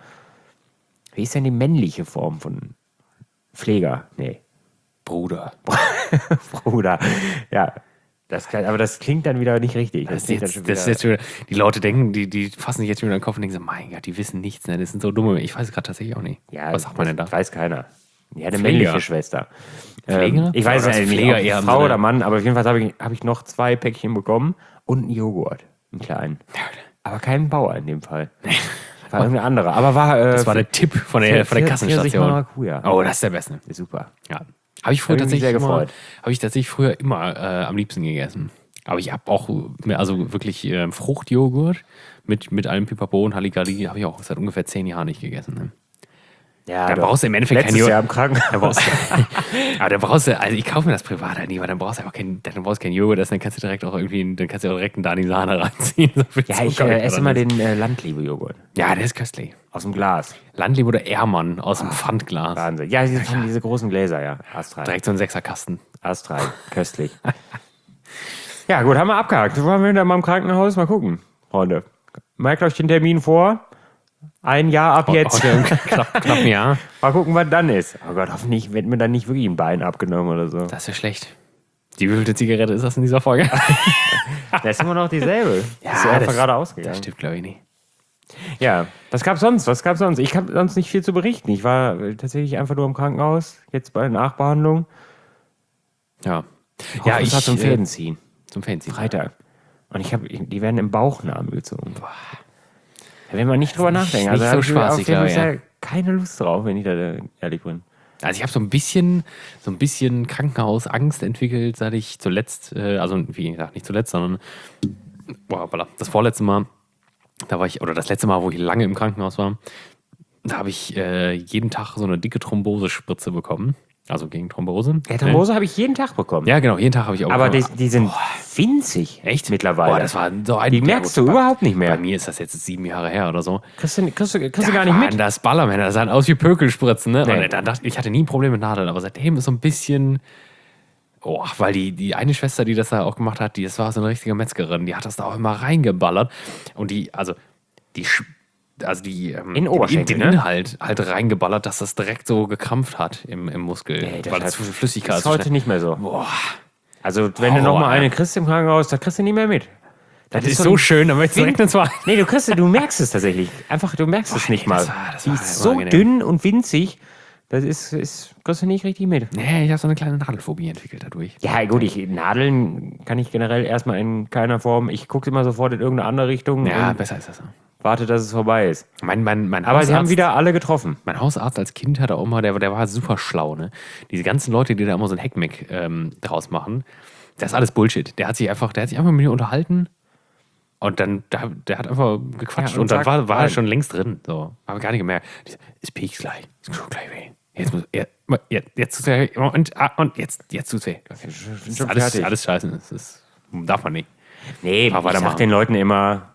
wie ist denn die männliche Form von Pfleger? Nee, Bruder. Bruder. Ja, das kann, aber das klingt dann wieder nicht richtig. Das ist, klingt dann jetzt, schon das ist wieder- jetzt schon wieder, die Leute denken, die, die fassen sich jetzt schon wieder in den Kopf und denken so, mein Gott, die wissen nichts, ne? Das sind so dumme. Ich weiß es gerade tatsächlich auch nicht. ja, Was sagt man denn da? Das weiß keiner. Ja, eine Pfleger. männliche Schwester. Pfleger? Ähm, ich weiß Oder ja ist nicht, Pfleger ob eher im Frau Sinne- oder Mann, aber auf jeden Fall habe ich, hab ich noch zwei Päckchen bekommen und einen Joghurt, einen kleinen. Aber kein Bauer in dem Fall. War irgendeine andere. Aber war, äh, Das war der Tipp von der, von der Pfirsich Kassenstation. Maracuja. Oh, das ist der Beste. Super. Ja. Habe ich früher Hab ich mich tatsächlich sehr immer, gefreut. habe ich tatsächlich früher immer äh, am liebsten gegessen. Aber ich habe auch, mehr- also wirklich äh, Fruchtjoghurt mit, mit allem Pipapo und Halligalli habe ich auch seit ungefähr zehn Jahren nicht gegessen. Ne? Ja, Da doch. brauchst du im Endeffekt Letztes kein Jahr Joghurt. im Krankenhaus. Da brauchst du, aber da brauchst du, also ich kaufe mir das privat halt nie, weil dann brauchst du einfach kein, dann brauchst du kein Joghurt, dann kannst du direkt auch irgendwie, dann kannst du auch direkt einen Dani Sahne reinziehen. So viel Ja, ich Zucker äh, da esse drin immer ist. den äh, Landliebe-Joghurt. Ja, der ist köstlich. Aus dem Glas. Landlieb oder Ehrmann aus dem Pfandglas. Wahnsinn. Ja, diese, von diese großen Gläser, ja. Astral. Direkt so ein Sechserkasten. Astral. Köstlich. Ja, gut, haben wir abgehakt. So wollen wir dann mal im Krankenhaus mal gucken, Freunde. Merkt euch den Termin vor. Ein Jahr ab jetzt. Heute im knapp, knapp ein Jahr. Mal gucken, was dann ist. Oh Gott, hoffentlich wird mir dann nicht wirklich ein Bein abgenommen oder so. Das ist ja schlecht. Die wievielte Zigarette ist das in dieser Folge? Das ist immer noch dieselbe. Ja, ist ja einfach das- gerade Das ausgegangen. stimmt, glaube ich, nicht. Ja, was gab's sonst? Was gab's sonst? Ich habe sonst nicht viel zu berichten. Ich war äh, tatsächlich einfach nur im Krankenhaus, jetzt bei der Nachbehandlung. Ja. Ja, Ja, ich ich war zum äh, Fäden ziehen. Zum Fancy. Freitag. Und ich habe, die werden im Bauchnabel gezogen. Da will man nicht drüber nachdenken. nicht Also so da hab ich spaßig, auf jeden glaube ich, Fall keine Lust drauf, wenn ich da ehrlich bin. Also ich habe so ein bisschen, so ein bisschen Krankenhausangst entwickelt, seit ich zuletzt, äh, also wie gesagt, nicht zuletzt, sondern boah, hoppala, das vorletzte Mal, da war ich, oder das letzte Mal, wo ich lange im Krankenhaus war, da habe ich äh, jeden Tag so eine dicke Thrombosespritze bekommen. Also gegen Thrombose. Ja, Thrombose habe ich jeden Tag bekommen. Ja, genau, jeden Tag habe ich auch aber die, bekommen. die sind winzig. Echt? Mittlerweile. Boah, das war so ein Die merkst du überhaupt nicht mehr. Bei mir ist das jetzt sieben Jahre her oder so. Kriegst du, kriegst du, kriegst du Da gar nicht waren mit. das Ballermänner, das sahen aus wie Pökelspritzen, ne? Nee. Und dann dachte ich, ich hatte nie ein Problem mit Nadeln, aber seitdem ist so ein bisschen. Oh, weil die, die eine Schwester, die das da auch gemacht hat, die das war so eine richtige Metzgerin, die hat das da auch immer reingeballert. Und die, also, die, Sch- also die, ähm, In den Oberschenkel, den ne? Inhalt halt reingeballert, dass das direkt so gekrampft hat im, im Muskel. Nee, das weil das hat- zu viel Flüssigkeit ist heute nicht mehr so. Boah, Also, wenn du Horror, noch mal eine ja. kriegst im Krankenhaus, da kriegst du nicht mehr mit. das ist so schön, dann möchtest du direkt eine zwei. Nee, du kriegst, du merkst es tatsächlich. Einfach, du merkst es Boah, nicht nee, mal. das war- das Die war ist so unangenehm. dünn und winzig, das ist, ist, kriegst du nicht richtig mit. Nee, ich habe so eine kleine Nadelphobie entwickelt dadurch. Ja, gut, ich, Nadeln kann ich generell erstmal in keiner Form. Ich gucke immer sofort in irgendeine andere Richtung Ja, und besser ist das so. warte, dass es vorbei ist. Mein, mein, mein Aber sie haben Hausarzt- wieder alle getroffen. Mein Hausarzt als Kind hatte auch immer, der, der war super schlau, ne? Diese ganzen Leute, die da immer so ein Heckmeck ähm, draus machen, das ist alles Bullshit. Der hat sich einfach, der hat sich einfach mit mir unterhalten und dann, der, der hat einfach gequatscht Ja, und und, dann sagt, war, war er nein. schon längst drin. So. Habe gar nicht gemerkt. Ich so, es piekst gleich. Es tut gleich weh. Jetzt muss, jetzt, jetzt, jetzt tut's weh. Und, ah, und jetzt, jetzt tut's weh. Das ist schon alles, fertig. alles scheiße. Das ist, darf man nicht. Nee, Aber ich weitermachen. sag den Leuten immer,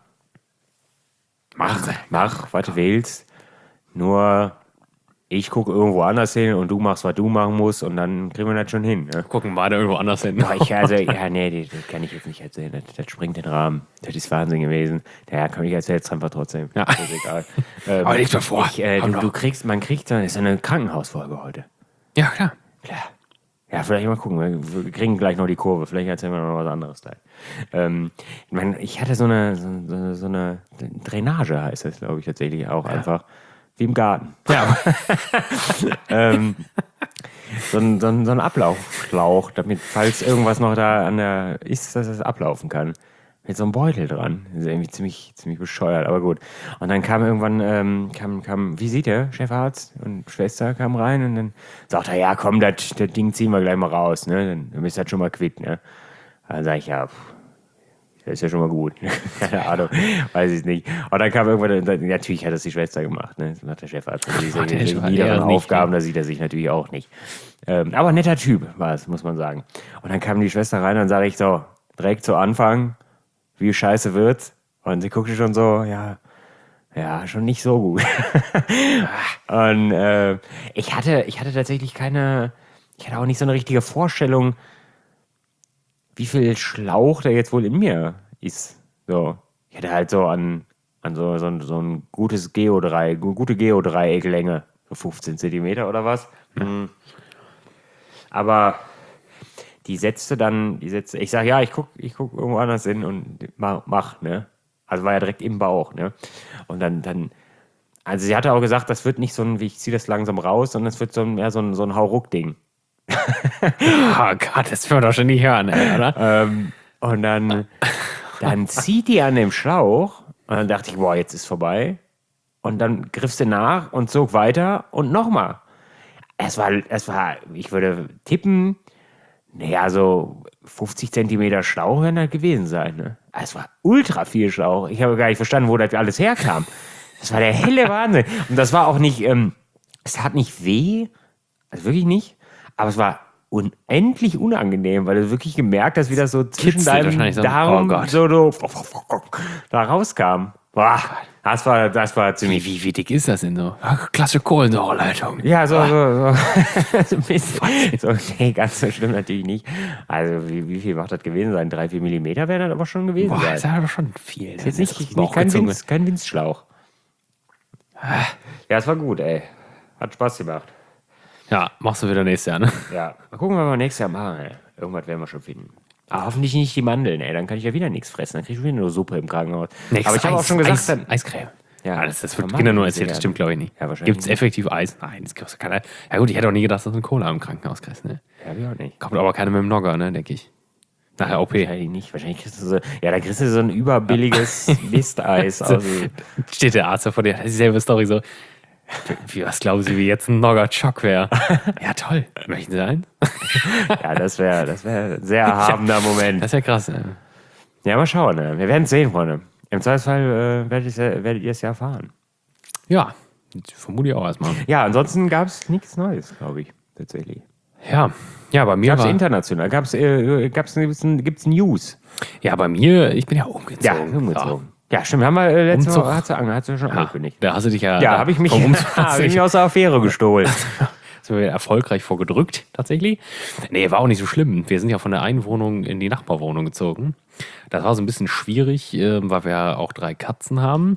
Machen Sie. mach, was du willst. Nur ich gucke irgendwo anders hin und du machst, was du machen musst und dann kriegen wir das schon hin. Ne? Gucken beide irgendwo anders hin. Aber ich, also, ja, nee, das, das kann ich jetzt nicht erzählen. Das, das springt den Rahmen. Das ist Wahnsinn gewesen. Ja, komm, ich erzähle es einfach trotzdem. Ja. Ist egal. Ähm, Aber lies mir vor. Ich, äh, Komm du, doch. du kriegst, man kriegt so, das ist eine Krankenhausfolge heute. Ja, klar. Klar. Ja, vielleicht mal gucken. Wir wir kriegen gleich noch die Kurve. Vielleicht erzählen wir noch was anderes gleich. Ähm, ich meine, ich hatte so eine, so, so, so eine Drainage, heißt das, glaube ich, tatsächlich auch einfach. Wie im Garten. Ja, ähm, so, ein, so, ein, so ein Ablaufschlauch, damit, falls irgendwas noch da an der ist, dass es ablaufen kann. Mit so einem Beutel dran. Das ist irgendwie ziemlich, ziemlich bescheuert, aber gut. Und dann kam irgendwann, ähm, kam, kam Visite, Chefarzt und Schwester kam rein und dann sagt er, ja komm, das das Ding ziehen wir gleich mal raus, ne? Dann, dann bist du das schon mal quitt, ne? Dann sag ich, ja, pff, das ist ja schon mal gut. Keine Ahnung, weiß ich nicht. Und dann kam irgendwann, dann, natürlich hat das die Schwester gemacht, ne? Das macht der Chefarzt. Also diese Ach, der Chefarzt, niederen er nicht, Aufgaben, ne? da sieht er sich natürlich auch nicht. Ähm, aber netter Typ war es, muss man sagen. Und dann kam die Schwester rein und sage ich so, direkt zu Anfang, wie scheiße wird's? Und sie guckte schon so, ja, ja, schon nicht so gut. Und äh, ich hatte, ich hatte tatsächlich keine, ich hatte auch nicht so eine richtige Vorstellung, wie viel Schlauch da jetzt wohl in mir ist. So, ich hatte halt so an, an so, so, ein- so ein gutes Geodreieck, gute Geodreiecklänge, so fünfzehn Zentimeter oder was. Mhm. Aber die setzte dann, die setzte, ich sag, ja, ich guck, ich guck irgendwo anders hin und mach, mach, ne? Also war ja direkt im Bauch, ne? Und dann, dann, also sie hatte auch gesagt, das wird nicht so ein, wie ich ziehe das langsam raus, sondern es wird so ein, mehr so ein, so ein Hauruck-Ding. oh Gott, das können wir doch schon nicht hören, ey, oder? Ähm, und dann, dann zieht die an dem Schlauch und dann dachte ich, boah, jetzt ist vorbei. Und dann griff sie nach und zog weiter und nochmal. Es war, es war, ich würde tippen, naja, so fünfzig Zentimeter Schlauch werden das gewesen sein. Ne? Es war ultra viel Schlauch. Ich habe gar nicht verstanden, wo das alles herkam. Das war der helle Wahnsinn. Und das war auch nicht, ähm, es tat nicht weh, also wirklich nicht, aber es war unendlich unangenehm, weil du wirklich gemerkt hast, wie das so zwischen deinem so, Darm oh so, so da rauskam. Boah, das war, das war ziemlich... Wie, wie, wie dick ist das denn so? Ach, klasse Kohlensäureleitung. Ja, so, so, so. so ein bisschen. So, nee, ganz so schlimm natürlich nicht. Also, wie, wie viel macht das gewesen sein? Drei, vier Millimeter wäre das aber schon gewesen Boah, sein. das ist aber schon viel. Ist jetzt nicht, nicht kein, Winz, kein Winzschlauch. Ja, es war gut, ey. Hat Spaß gemacht. Ja, machst du wieder nächstes Jahr, ne? Ja, mal gucken, was wir nächstes Jahr machen, ey. Irgendwas werden wir schon finden. Aber hoffentlich nicht die Mandeln, ey. Dann kann ich ja wieder nichts fressen. Dann kriege ich wieder nur Suppe im Krankenhaus. Nächstes aber ich habe auch schon gesagt... Eis, dann, Eiscreme. Ja, Ja, das, das wird kann man Kindern nur nicht erzählt, das werden. stimmt, glaube ich, nicht. Ja, wahrscheinlich Gibt es nicht. effektiv Eis? Nein, das kriegst du keiner. Ja gut, ich hätte auch nie gedacht, dass du eine Cola im Krankenhaus kriegst, ne? Ja, hab ich auch nicht. Kommt aber keiner mit dem Nogger, ne, denke ich. Nach der O P. Wahrscheinlich nicht. Wahrscheinlich kriegst du so... Ja, da kriegst du so ein überbilliges Misteis. So, aus. steht der Arzt da vor dir, das ist dieselbe Story so. Wie, was glauben Sie, wie jetzt ein Nogger Choc wäre? Ja, toll. Möchten Sie einen? Ja, das wäre das wär ein sehr erhabener Moment. Das ist ja krass, ne? Ja, mal schauen. Ne? Wir werden es sehen, Freunde. Im Zweifelsfall äh, werdet, ihr, werdet ihr es ja erfahren. Ja, vermute ich auch erstmal. Ja, ansonsten gab es nichts Neues, glaube ich, tatsächlich. Ja, ja, bei mir Gab es war, international? Gab's, äh, gab's, gibt's News? ja, bei mir, ich bin ja umgezogen. Ja, umgezogen. Ja, stimmt. Haben wir äh, letzte Umzug. Woche, hat sie, hat sie schon Ja, angekündigt. da hast du dich ja... Ja, da- habe ich mich, vom Umzug hab hast du ich dich- mich aus der Affäre gestohlen. sind wir erfolgreich vorgedrückt, tatsächlich. Nee, war auch nicht so schlimm. Wir sind ja von der einen Wohnung in die Nachbarwohnung gezogen. Das war so ein bisschen schwierig, äh, weil wir ja auch drei Katzen haben.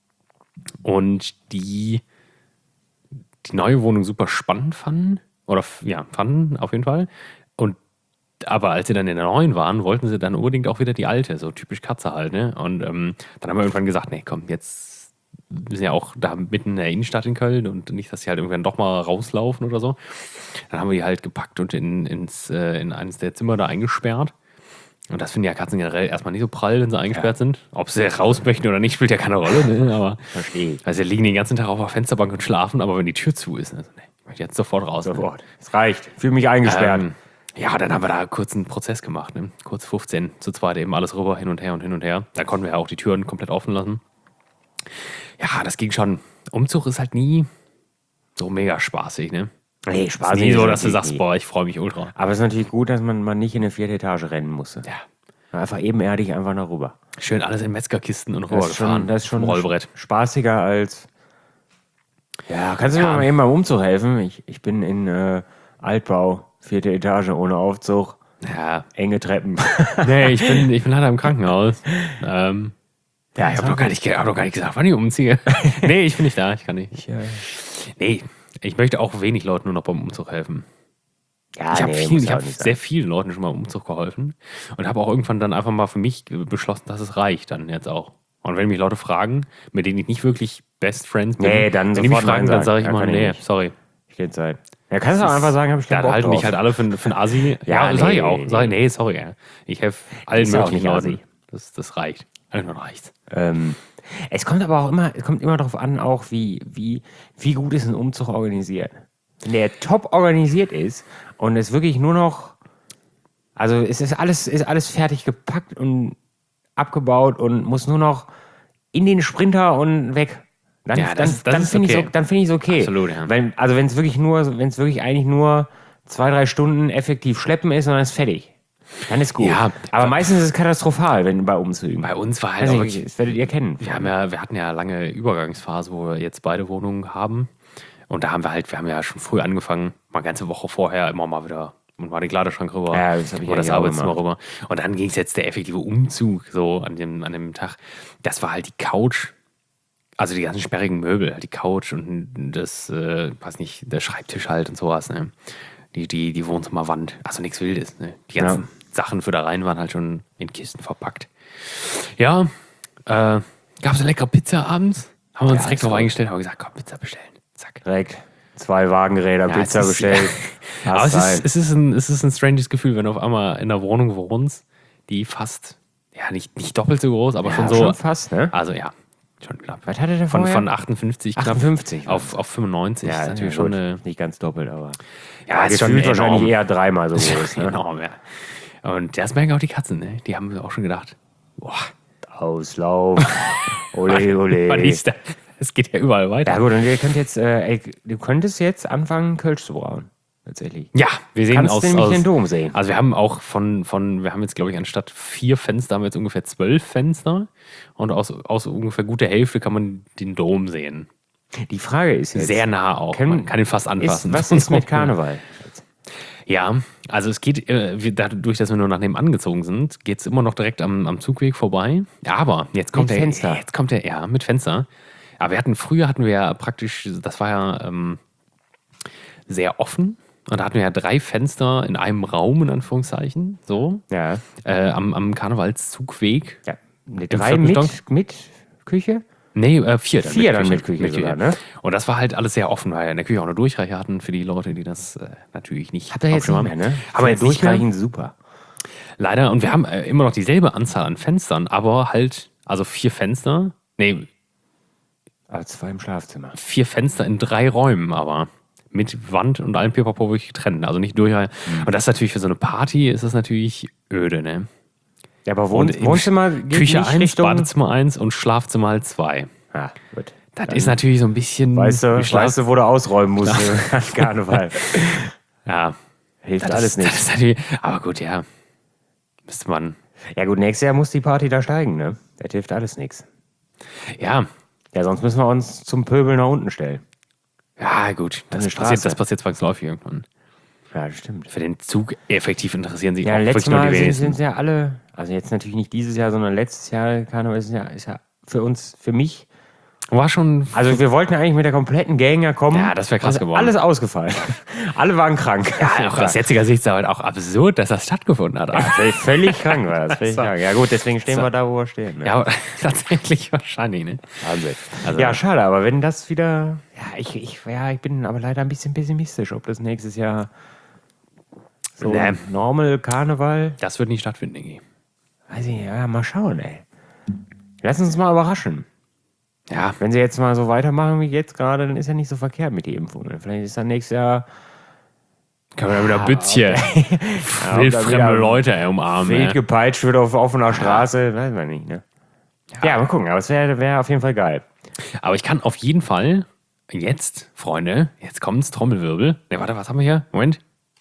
Und die die neue Wohnung super spannend fanden. Oder f- ja, fanden auf jeden Fall. Und aber als sie dann in der neuen waren, wollten sie dann unbedingt auch wieder die alte, so typisch Katze halt, ne? Und ähm, dann haben wir irgendwann gesagt, nee, komm, jetzt wir sind ja auch da mitten in der Innenstadt in Köln und nicht, dass sie halt irgendwann doch mal rauslaufen oder so. Dann haben wir die halt gepackt und in, ins, äh, in eines der Zimmer da eingesperrt. Und das finden ja Katzen generell erstmal nicht so prall, wenn sie eingesperrt sind. Ob sie raus möchten oder nicht, spielt ja keine Rolle, ne? Aber Verstehe ich. also sie liegen den ganzen Tag auf der Fensterbank und schlafen, aber wenn die Tür zu ist, also, nee, ich möchte jetzt sofort raus. ne? Sofort. Es reicht. Fühl mich eingesperrt. Ähm, ja, dann haben wir da kurz einen Prozess gemacht, ne? Kurz fünfzehn zu zweit eben alles rüber, hin und her und hin und her. Da konnten wir ja auch die Türen komplett offen lassen. Ja, das ging schon. Umzug ist halt nie so mega spaßig, ne? Nee, Ist Spaß nie ist so, es dass du natürlich sagst, nie. boah, ich freue mich ultra. Aber es ist natürlich gut, dass man, man nicht in eine vierte Etage rennen musste. Ja. Einfach ebenerdig einfach noch rüber. Schön alles in Metzgerkisten und Das rüber ist schon, gefahren. das ist schon vom Rollbrett. spaßiger als... Ja, kannst du Ja. mir mal eben beim Umzug helfen? Ich, ich bin in äh, Altbau, vierte Etage ohne Aufzug, Ja. enge Treppen. Nee, ich bin, ich bin leider im Krankenhaus. Ähm, Ja, ich habe doch, gar nicht ge- hab doch gar nicht gesagt, wann ich umziehe. Nee, ich bin nicht da, ich kann nicht. Ich, äh, Nee, ich möchte auch wenig Leuten nur noch beim Umzug helfen. ja, Ich habe nee, vielen, muss ich auch hab nicht sein. sehr vielen Leuten schon mal im Umzug geholfen und habe auch irgendwann dann einfach mal für mich beschlossen, dass es reicht dann jetzt auch. Und wenn mich Leute fragen, mit denen ich nicht wirklich Best Friends bin, Nee, dann wenn die mich sofort fragen, Nein dann sage ich sagen. Ja, immer, kann ich nee, nicht. sorry. Ich gehe Zeit. Ja, kannst du auch einfach sagen, habe ich Ja, keinen da Bock halten drauf. mich halt alle für, für einen Assi. Ja, Ja, sag ich nee. auch. Sag ich, nee, sorry. ja. Ich helfe allen Ist ja auch möglichen nicht Leuten. Assi. Das, das reicht. Irgendwann reicht's. Ähm, es kommt aber auch immer, es kommt immer darauf an, auch wie, wie, wie gut ist ein Umzug organisiert. Wenn der top organisiert ist und es wirklich nur noch, also es ist alles, ist alles fertig gepackt und abgebaut und muss nur noch in den Sprinter und weg. Dann, Ja, das- dann, das dann ist finde ich okay. so, dann finde ich es okay. Absolut, ja. Wenn, also wenn es wirklich nur, wenn es wirklich eigentlich nur zwei, drei Stunden effektiv schleppen ist und dann ist fertig. Dann ist gut. Ja, aber meistens ist es katastrophal, wenn bei Umzügen. Bei uns war halt Also, auch wirklich, das werdet ihr kennen. wir, haben ja, wir hatten ja lange Übergangsphase, wo wir jetzt beide Wohnungen haben. Und da haben wir halt, wir haben ja schon früh angefangen, mal eine ganze Woche vorher immer mal wieder und mal den Kleiderschrank rüber Ja, das hab ich oder das eigentlich auch Arbeitszimmer gemacht. rüber. Und dann ging es jetzt der effektive Umzug so an dem, an dem Tag. Das war halt die Couch, also die ganzen sperrigen Möbel, die Couch und das, äh, weiß nicht, der Schreibtisch halt und sowas, ne? Die, die, die Wohnzimmerwand, also nichts Wildes, ne? Die ganzen Ja. Sachen für da rein waren halt schon in Kisten verpackt. Ja, äh, gab es eine leckere Pizza abends? Haben wir uns Ja, direkt ist drauf gut. eingestellt, haben gesagt, komm, Pizza bestellen. Zack. Direkt zwei Wagenräder, Ja, Pizza es ist- bestellt. Aber Hast es rein. ist, es, ist ein, es ist ein stranges Gefühl, wenn du auf einmal in einer Wohnung wohnst, die fast, ja, nicht, nicht doppelt so groß, aber ja, schon so. schon fast, ne? Also ja, Schon knapp. Was hatte der Von, vorher? von achtundfünfzig knapp achtundfünfzig. auf, auf fünfundneunzig. ja, das ist natürlich ja, schon gut. eine. Nicht ganz doppelt, aber. Ja, ist schon gefühlt wahrscheinlich enorm. eher dreimal so groß. Ne? Enorm, ja. Und das merken auch die Katzen, ne? Die haben auch schon gedacht, boah, Auslauf. Ole, ole. was ist da? Es geht ja überall weiter. Ja gut, und ihr könnt jetzt, äh, ey, du könntest jetzt anfangen, Kölsch zu brauen. Tatsächlich. Ja, wir sehen Kannst aus, nämlich aus den Dom sehen. Also wir haben auch von, von wir haben jetzt, glaube ich, anstatt vier Fenster haben wir jetzt ungefähr zwölf Fenster. Und aus, aus ungefähr guter Hälfte kann man den Dom sehen. Die Frage ist jetzt, Sehr nah auch. Können- man kann ihn fast anfassen. ist, was ist mit Karneval? Ja, also es geht, äh, wir, dadurch, dass wir nur nach nebenan gezogen sind, geht es immer noch direkt am, am Zugweg vorbei. Aber jetzt kommt Mit der Fenster. Jetzt kommt der, ja, mit Fenster. Aber wir hatten, früher hatten wir ja praktisch, das war ja ähm, sehr offen. Und da hatten wir ja drei Fenster in einem Raum, in Anführungszeichen, so, Ja. äh, am, am Karnevalszugweg. ja. Ne, Im drei vierten mit, Stock? mit Küche? Nee, äh, vier dann. Vier dann mit Küche sogar, ne? Und das war halt alles sehr offen, weil wir in der Küche auch eine Durchreiche hatten für die Leute, die das äh, natürlich nicht Habt ihr jetzt nicht aufgenommen mehr, ne? Aber jetzt nicht mehr. durchreichen, super. Leider, und wir haben äh, immer noch dieselbe Anzahl an Fenstern, aber halt, also vier Fenster, nee, Aber zwei im Schlafzimmer. vier Fenster in drei Räumen, aber mit Wand und allem Pipapo wirklich getrennt, also nicht durch. Mhm. Und das ist natürlich für so eine Party, ist das natürlich öde, ne? Ja, aber Wohn Und im Wohnzimmer geht Küche nicht eins, Richtung... Badezimmer eins und Schlafzimmer halt zwei. Ah, gut. Das ist natürlich so ein bisschen... Weißt du, wie Schlaf- weißt du, wo du ausräumen musst äh, an Karneval. Ja, Hilft das alles ist, das nicht. ist natürlich, aber gut, ja, müsste man, Ja gut, nächstes Jahr muss die Party da steigen, ne? Das hilft alles nichts. ja, Ja, sonst müssen wir uns zum Pöbel nach unten stellen. ja gut, das Eine passiert, Straße. das passiert zwangsläufig irgendwann. Ja, das stimmt. Für den Zug effektiv interessieren sich Ja, auch letztes wirklich nur Mal die sind, wenigsten. sind ja alle, also jetzt natürlich nicht dieses Jahr, sondern letztes Jahr Karneval ist ja, ist ja für uns, für mich. War schon, Also wir wollten eigentlich mit der kompletten Gang ja kommen. Ja, das wär krass Also geworden. Alles ausgefallen. Alle waren krank. ja, auch aus jetziger Sicht ist es halt auch absurd, dass das stattgefunden hat. Völlig- Völlig krank war das. Völlig So. krank. Ja gut, deswegen stehen So. wir da, wo wir stehen. Ne? Ja, aber tatsächlich wahrscheinlich, ne? Wahnsinn. Also- ja, schade, aber wenn das wieder. Ja ich, ich, ja, ich bin aber leider ein bisschen pessimistisch, ob das nächstes Jahr so Nee. normal Karneval. Das wird nicht stattfinden, denke ich. Weiß ich nicht, ja, mal schauen, ey. Lass uns mal überraschen. Ja, Wenn sie jetzt mal so weitermachen wie jetzt gerade, dann ist ja nicht so verkehrt mit den Impfungen. Vielleicht ist dann nächstes Jahr können wir dann wieder Bützchen. Ja, Wildfremde wieder Leute ey, umarmen. wild ey. gepeitscht wird auf offener Straße. Weiß man nicht, ne? Ja, mal gucken, aber es wäre wär auf jeden Fall geil. Aber ich kann auf jeden Fall jetzt, Freunde, jetzt kommt's, Trommelwirbel. Ne, warte, was haben wir hier? Moment.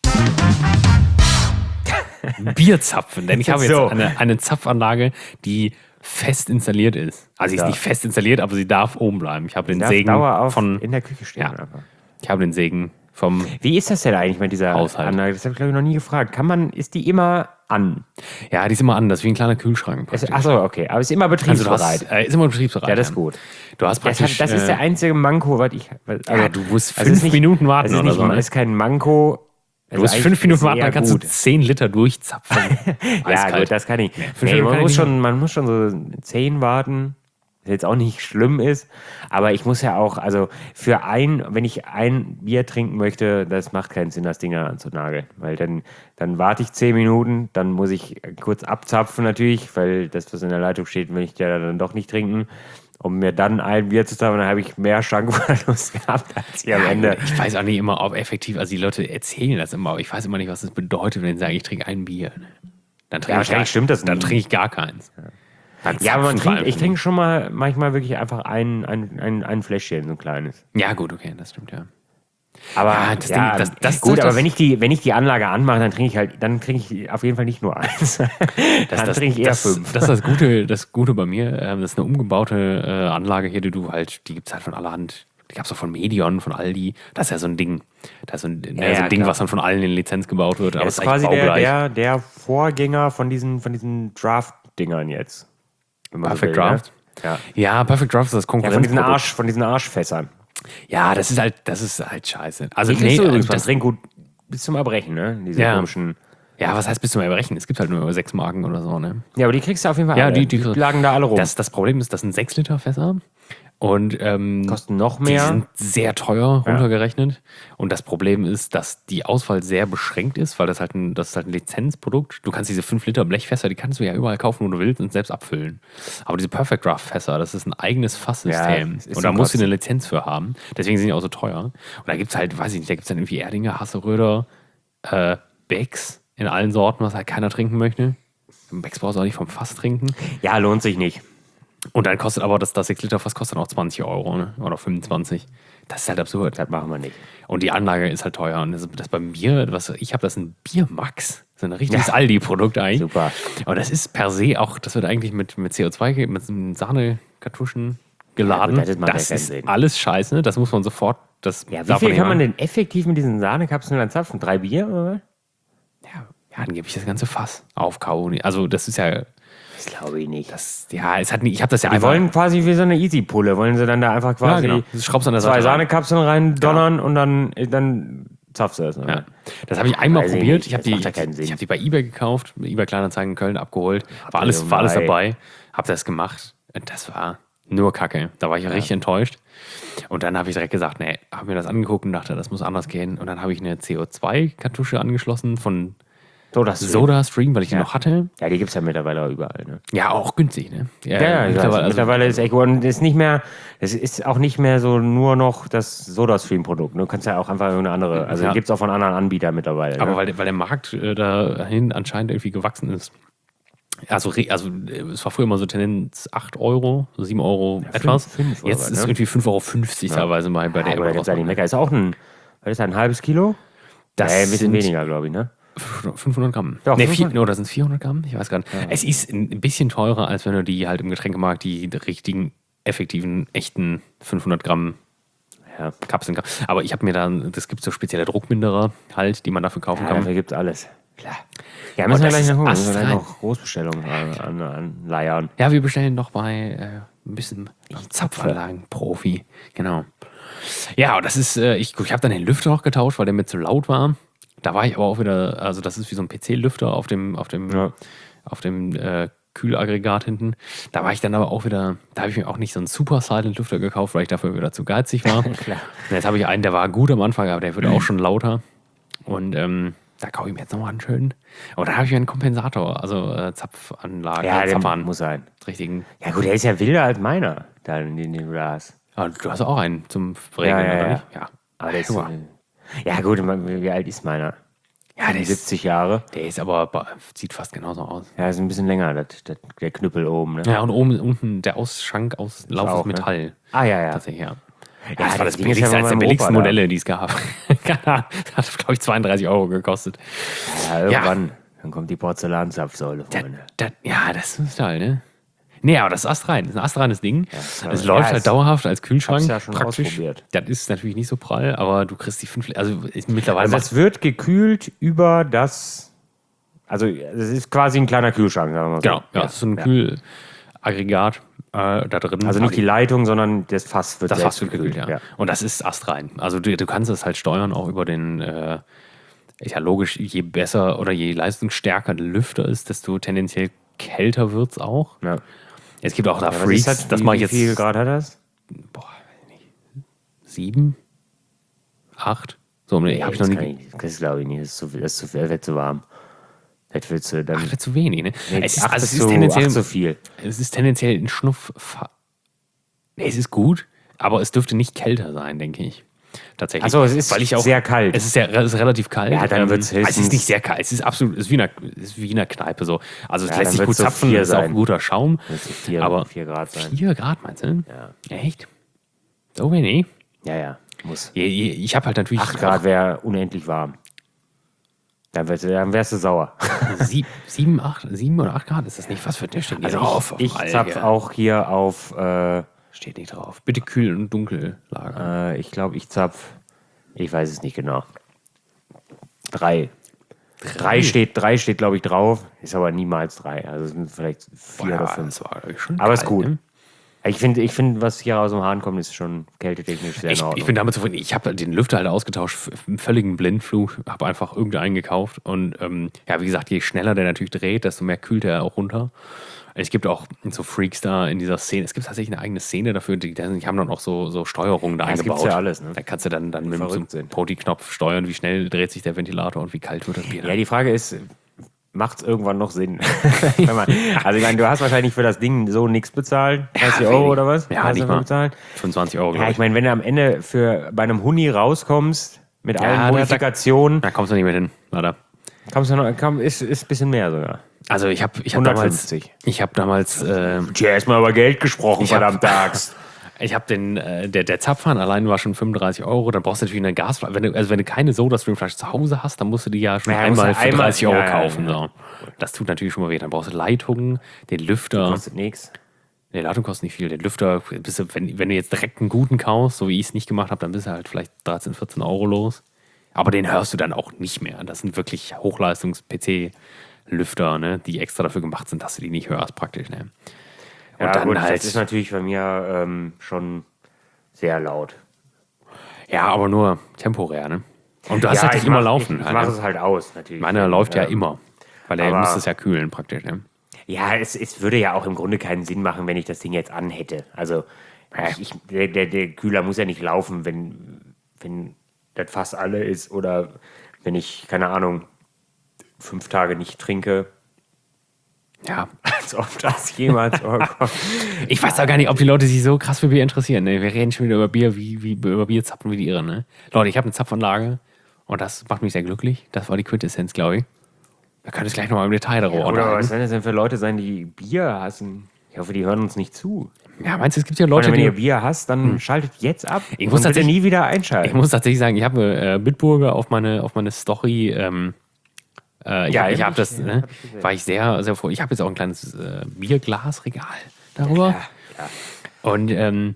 Bier zapfen, denn ich habe jetzt So. eine, eine Zapfanlage, die fest installiert ist. Also sie ist Ja. nicht fest installiert, aber sie darf oben bleiben. Ich habe den Darf Segen dauerhaft von in der Küche stehen. Ja. Einfach. ich habe den Segen vom Wie ist das denn eigentlich mit dieser Haushalt. Anlage? Das habe ich, glaube ich, noch nie gefragt. Kann man, ist die immer an? Ja, die ist immer an, das ist wie ein kleiner Kühlschrank. praktisch. Achso, okay. Aber ist immer Also du betriebsbereit. hast, äh, ist immer betriebsbereit. ja, das ist gut. Du hast Das, praktisch. hat, das ist äh, der einzige Manko, was ich. Also, Ja, du musst also es ist fünf Minuten warten es ist oder nicht, so, ne? Es ist kein Manko. Du musst fünf Minuten warten, dann kannst gut. du zehn Liter durchzapfen. Ja, Eiskalt. gut, das kann ich. fünf Nee, Minuten man, kann muss ich schon, man muss schon so zehn warten. Was jetzt auch nicht schlimm ist. Aber ich muss ja auch, also für ein, wenn ich ein Bier trinken möchte, das macht keinen Sinn, das Ding anzunageln. Weil dann, dann warte ich zehn Minuten, dann muss ich kurz abzapfen natürlich, weil das, was in der Leitung steht, will ich ja dann doch nicht trinken. Um mir dann ein Bier zu zapfen, dann habe ich mehr Schankverlust gehabt, als ich am Ja, Ende. Ich weiß auch nicht immer, ob effektiv, also die Leute erzählen das immer, aber ich weiß immer nicht, was das bedeutet, wenn sie sagen, ich trinke ein Bier. ne? Dann trinke Ja, ich gar, wahrscheinlich stimmt das Dann nie. trinke ich gar keins. Dann Ja, aber man zapfen vor trinkt, ich allem. trinke schon mal manchmal wirklich einfach ein, ein, ein, ein Fläschchen, so ein kleines. Ja, gut, okay, das stimmt, ja. Aber Ja, das ja, Ding- das- das gut, zeigt aber das- wenn ich die, wenn ich die Anlage anmache, dann trinke ich halt, dann trinke ich auf jeden Fall nicht nur eins. dann Das, trinke ich eher das, fünf. das ist das Gute, das Gute bei mir. Ähm, Das ist eine umgebaute äh, Anlage hier, die du halt, die gibt es halt von allerhand. Die gab es auch von Medion, von Aldi. Das ist ja so ein Ding. Das ist so ein, ja, so ja, ein Ding, klar. was dann von allen in Lizenz gebaut wird. Aber das es ist quasi eigentlich der, baugleich. der, der Vorgänger von diesen, von diesen Draft-Dingern jetzt. Wenn man so Perfect will, ne? Draft? Ja. Ja, Perfect Draft ist das ja, von diesen Konkurrenzprodukt. Arsch, von diesen Arschfässern. Ja, das ist halt, das ist halt scheiße. Also Die kriegst du übrigens beim das, Trinken gut bis zum Erbrechen, ne? Diese Ja. komischen. ja, was heißt bis zum Erbrechen? Es gibt halt nur sechs Marken oder so, ne? Ja, aber die kriegst du auf jeden Fall Ja, alle. die, die, lagen da alle rum. Das, das Problem ist, das sind sechs Liter Fässer. Und ähm, Kosten noch die mehr. sind sehr teuer Ja. runtergerechnet. Und das Problem ist, dass die Auswahl sehr beschränkt ist, weil das halt ein, das ist halt ein Lizenzprodukt. Du kannst diese fünf Liter Blechfässer, die kannst du ja überall kaufen, wo du willst und selbst abfüllen. Aber diese Perfect Draft Fässer, das ist ein eigenes Fasssystem. Ja, es ist und da zum musst du Kotzen. eine Lizenz für haben. Deswegen sind die auch so teuer. Und da gibt es halt, weiß ich nicht, da gibt es dann irgendwie Erdinger, Hasseröder, äh, Becks in allen Sorten, was halt keiner trinken möchte. Becks brauchst du auch nicht vom Fass trinken. Ja, lohnt sich nicht. Und dann kostet aber das, das sechs Liter Fass kostet auch zwanzig Euro, ne? Oder fünfundzwanzig. Das ist halt absurd. Das machen wir nicht. Und die Anlage ist halt teuer. Und das, das beim Bier, was ich habe, das ist ein Biermax. Das ist ein richtiges Ja. Aldi-Produkt eigentlich. Super. Aber das ist per se auch, das wird eigentlich mit, mit C O zwei, ge- mit Sahnekartuschen geladen. Ja, gut, das macht das ja keinen ist Sinn. alles scheiße. Das muss man sofort. Das Ja, wie darf viel nicht kann man machen. denn effektiv mit diesen Sahnekapseln dann zapfen? Drei Bier oder was? Ja, ja, dann gebe ich das ganze Fass aufkauen. Also, das ist ja. Das glaube ich nicht. Das, ja, es hat nie, ich habe das ja Die einmal. wollen quasi wie so eine Easy-Pulle, wollen sie dann da einfach ja, quasi genau. Du schraubst an der zwei Seite rein. Sahnekapseln rein donnern und dann, dann zapfst du das. Ja. Ne? Das habe ich einmal Weiß ich probiert. nicht. Ich habe Das die, macht ja keinen Sinn. ich hab die bei eBay gekauft, bei eBay Kleinanzeigen in Köln abgeholt. War alles, Apfel war alles und Ei. dabei. Habe das gemacht. Und das war nur Kacke. Da war ich richtig enttäuscht. Und dann habe ich direkt gesagt, nee, habe mir das angeguckt und dachte, das muss anders gehen. Und dann habe ich eine C O zwei Kartusche angeschlossen von So, das Soda Stream, weil ich die Ja. noch hatte. Ja, die gibt es ja mittlerweile auch überall. Ne? Ja, auch günstig, ne? Ja, ja, ich mittlerweile, also- mittlerweile ist echt und ist nicht mehr, es ist auch nicht mehr so nur noch das SodaStream-Produkt. Du kannst ja auch einfach irgendeine andere, also Ja. gibt es auch von anderen Anbietern mittlerweile. Aber ne? weil, der- weil der Markt äh, dahin anscheinend irgendwie gewachsen ist. Also, re- also äh, es war früher immer so Tendenz acht Euro, so sieben Euro etwas. fünf oder Jetzt was, ist ne? irgendwie fünf Euro fünfzig teilweise bei, bei der Oder gibt's da nicht Amazon. Mecker? Ist auch ein, was ist das, ein halbes Kilo? Das nee, ein bisschen sind weniger, glaube ich, ne? fünfhundert Gramm. Doch, nee, vier, fünfhundert. oder sind es vierhundert Gramm? Ich weiß gar nicht. Es ist ein bisschen teurer, als wenn du die halt im Getränkemarkt die richtigen, effektiven, echten fünfhundert Gramm Ja. Kapseln kaufst. Aber ich habe mir dann, das gibt so spezielle Druckminderer halt, die man dafür kaufen Ja, kann. dafür gibt es alles. Klar. Ja, müssen wir das gleich ist noch gucken. Müssen wir gleich astrein. noch Großbestellungen an, an, an Leiern. Ja, wir bestellen noch bei äh, ein bisschen Zapfanlagen-Profi. Genau. Ja, und das ist, äh, ich, ich habe dann den Lüfter noch getauscht, weil der mir zu laut war. Da war ich aber auch wieder, also das ist wie so ein P C-Lüfter auf dem, auf dem, Ja. auf dem äh, Kühlaggregat hinten. Da war ich dann aber auch wieder, da habe ich mir auch nicht so einen super Silent Lüfter gekauft, weil ich dafür wieder zu geizig war. Klar. Und jetzt habe ich einen, der war gut am Anfang, aber der wird auch schon lauter. Und ähm, da kaufe ich mir jetzt nochmal einen schönen. Aber da habe ich mir einen Kompensator, also äh, Zapfanlage, Ja, der Zapfhahn. muss sein. Richtigen. Ja gut, der ist ja wilder als meiner, dann, den, den du da hast. Ah, du hast auch einen zum Regeln, Ja, ja, oder ja. nicht? Ja. Aber der ist, Guck mal. äh, ja gut, man- wie alt ist meiner? Ja, der ist, siebzig Jahre. der ist aber, ba- sieht fast genauso aus. Ja, ist ein bisschen länger, das, das, der Knüppel oben. Ne? Ja, und oben unten der Ausschank aus Lauf auch, aus ne? Metall. Ah, ja, ja. Tatsächlich, ja. Ja, Ja, das war das das Ding ist ja billigste, bei eines der meinem billigsten Opa da. Modelle, die es gab. Keine Ahnung. Das hat, glaube ich, zweiunddreißig Euro gekostet. Ja, irgendwann. Dann kommt die Porzellanzapfsäule, Das, Freunde. das, ja, das ist toll, ne? Nee, aber das ist astrein. Das ist ein astreines Ding. es ja, läuft es- halt dauerhaft als Kühlschrank. hab's ja schon praktisch. ausprobiert. Das ist natürlich nicht so prall, aber du kriegst die fünf. Also ist mittlerweile. Also das wird gekühlt über das, also es ist quasi ein kleiner Kühlschrank, sagen wir mal so. genau, ja, das ist so ein Kühlaggregat äh, da drin. Also nicht die Leitung, sondern das Fass wird Das selbst Fass wird gekühlt, ja. Und das ist astrein. Also du, du kannst es halt steuern, auch über den, äh, ist ja logisch, je besser oder je leistungsstärker der Lüfter ist, desto tendenziell kälter wird es auch. Ja. Es gibt auch da Ja, was Freaks, ist das? das Wie- mache ich Wie jetzt viel Grad hat das? boah, weiß nicht, sieben, acht, so, nee, habe ich noch das nie. kann ich, das glaube ich nicht, das ist zu, das ist zu, das wird zu warm. Das wird zu, dann, Ach, zu wenig, ne? nee, es, ist, acht also es, ist ist zu, tendenziell, acht zu viel. es ist tendenziell ein Schnuff. Nee, es ist gut, aber es dürfte nicht kälter sein, denke ich. Tatsächlich. Achso, es ist Weil ich auch, sehr kalt. Es ist, sehr, es ist relativ kalt. Ja, dann wird's ähm, Es ist höchstens- nicht sehr kalt. Es ist absolut, es ist wie in einer, es ist wie in einer Kneipe so. Also es Ja, lässt dann sich gut wird's so zapfen, vier es ist auch sein. ein guter Schaum. Das ist vier, aber vier Grad sein. vier Grad meinst du? Ja. Echt? So wenig? Ja, ja, muss. Je- je- Ich habe halt natürlich acht Grad wäre unendlich warm. Dann, wärst du- dann wärst du sauer. sieb, sieben, acht, sieben oder acht Grad. Ist das nicht was für der steht nicht Also drauf? ich, ich Alter. zapf auch hier auf, äh, Steht nicht drauf. Bitte kühl und dunkel lagern. äh, ich glaube, ich zapf, ich weiß es nicht genau. Drei. Drei steht, drei steht glaube ich, drauf. Ist aber niemals drei. Also es sind vielleicht vier Boah, oder ja, fünf. das war schon Aber ist kalt, gut. ne? Ich finde, ich find, was hier aus dem Hahn kommt, ist schon kältetechnisch sehr Ich, in Ordnung. ich bin damit zufrieden. Ich habe den Lüfter halt ausgetauscht, f- einen völligen Blindflug, habe einfach irgendeinen gekauft. Und ähm, ja, wie gesagt, je schneller der natürlich dreht, desto mehr kühlt er auch runter. Es gibt auch so Freaks da in dieser Szene. Es gibt tatsächlich eine eigene Szene dafür. Die, die haben dann auch so, so Steuerungen da Ja, das eingebaut. gibt's ja alles, ne? Da kannst du dann, dann Die mit so einem verrückt sind. Poti-Knopf steuern, wie schnell dreht sich der Ventilator und wie kalt wird das Bier. Ja, die Frage ist, macht es irgendwann noch Sinn? Wenn man, also ich meine, du hast wahrscheinlich für das Ding so nichts bezahlt. dreißig Euro wenig. oder was? Ja, hast nicht du mal. bezahlt? fünfundzwanzig Euro, Ja, glaube ich ich. meine, wenn du am Ende für bei einem Huni rauskommst, mit Ja, allen da- Modifikationen, Da kommst du nicht mehr hin, leider. kommst du noch, komm, ist, ist ein bisschen mehr sogar. Also ich habe ich hab damals, hundertfünfzig. ich habe damals, äh, Tja, erstmal über Geld gesprochen, Ich hab- verdammt Tags. ich habe den, äh, der, der Zapfhahn allein war schon fünfunddreißig Euro. Dann brauchst du natürlich eine Gasflasche. Wenn du, also wenn du keine Soda-Stream-Flasche zu Hause hast, dann musst du die ja schon Ja, einmal musst du für einmal- dreißig Euro ja, ja, kaufen. ja. So. Das tut natürlich schon mal weh. Dann brauchst du Leitungen, den Lüfter. Kostet nichts. Die Leitung kostet nicht viel. Den Lüfter, bist du, wenn, wenn du jetzt direkt einen guten kaufst, so wie ich es nicht gemacht habe, dann bist du halt vielleicht dreizehn, vierzehn Euro los. Aber den hörst du dann auch nicht mehr. Das sind wirklich Hochleistungs-P C-Lüfter, ne, die extra dafür gemacht sind, dass du die nicht hörst, praktisch. Ne? Und Ja, dann gut, halt. das ist natürlich bei mir ähm, schon sehr laut. Ja, aber nur temporär, ne? Und du hast ja, halt ich nicht immer mach- laufen. Ich, ich halt, mache ne? es halt aus, natürlich. Meiner läuft ja Ähm, immer. Weil er aber- muss es ja kühlen, praktisch. Ne? Ja, es, es würde ja auch im Grunde keinen Sinn machen, wenn ich das Ding jetzt anhätte. Also, ich, ich, der, der, der Kühler muss ja nicht laufen, wenn, wenn das fast alle ist oder wenn ich, keine Ahnung, fünf Tage nicht trinke. Ja. Als ob das jemals vorkommt. Ich weiß auch gar nicht, ob die Leute sich so krass für Bier interessieren. Ne? Wir reden schon wieder über Bier, wie, wie über Bierzapfen wie die Irren. Ne? Leute, ich habe eine Zapfanlage und das macht mich sehr glücklich. Das war die Quintessenz, glaube ich. Wir können es gleich nochmal im Detail darüber Oder was unterhalten. sollen das denn für Leute sein, die Bier hassen? Ich hoffe, die hören uns nicht zu. Ja, meinst du, es gibt ja Und Leute, wenn ihr die... Bier hasst, dann schaltet jetzt ab. Ich muss und bitte tatsächlich- nie wieder Ich einschalten. muss tatsächlich sagen, ich habe äh, Bitburger auf meine, auf meine Story... Ähm, äh, ich Ja, habe ich hab hab ich- das, ja, ne, hab ich gesehen. war ich sehr, sehr froh. Ich habe jetzt auch ein kleines äh, Bierglasregal darüber. Ja, klar. Und ähm,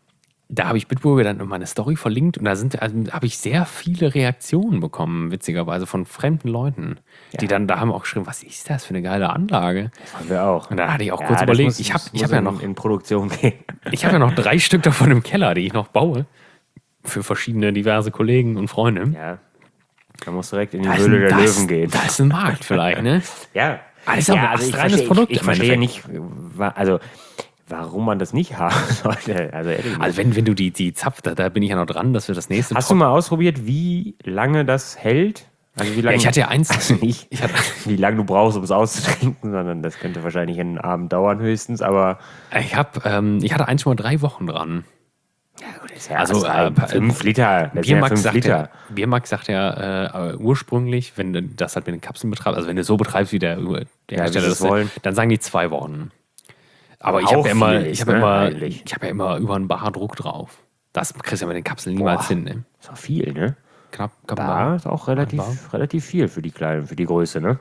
da habe ich Bitburger dann in meine Story verlinkt und da sind, also, habe ich sehr viele Reaktionen bekommen, witzigerweise von fremden Leuten, die dann da haben auch geschrieben, was ist das für eine geile Anlage? Das haben wir auch. Und dann hatte ich auch Ja, kurz das überlegt, muss- ich habe muss ich hab ja in- noch, in Produktion gehen. ich habe ja noch drei Stück davon im Keller, die ich noch baue für verschiedene diverse Kollegen und Freunde. Ja. Da musst du direkt in die Da ist Höhle ein- der da ist- Löwen gehen. Da ist ein Markt vielleicht, ne? Ja. Ah, das ist auch ein also ich astreines verstehe, Produkt Ich, ich im verstehe Endeffekt. nicht, wa- also warum man das nicht haben sollte. Also, ehrlich nicht. Also wenn, wenn du die, die Zapf, da, da bin ich ja noch dran, dass wir das nächste... Hast du mal ausprobiert, wie lange das hält? Also wie ja, lange, ich hatte ja eins... also nicht, ich hatte, wie lange du brauchst, um es auszutrinken, sondern das könnte wahrscheinlich einen Abend dauern höchstens, aber ich, hab, ähm, ich hatte eins Komma drei Wochen dran. ja, gut, ist ja Also, also, äh, fünf Liter. Das sind ja Biermarkt fünf sagt, Liter. ja, Biermarkt sagt ja äh, ursprünglich, wenn du das halt mit den Kapseln betreibst, also wenn du so betreibst, wie der, der wie Hersteller sie das es wollen. dann sagen die zwei Wochen. Aber ich Auch habe ja immer, viel ich ist, habe ne, immer, eigentlich. ich habe ja immer über einen Bar Druck drauf. Das kriegst du ja mit den Kapseln niemals Boah. hin. Ne? Ist auch viel, ne? Knapp, knapp ein Bar ist auch relativ, Bar. relativ viel für die kleinen, für die Größe, ne?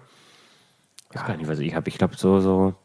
Ich weiß gar nicht, was ich habe. Ich glaube so, so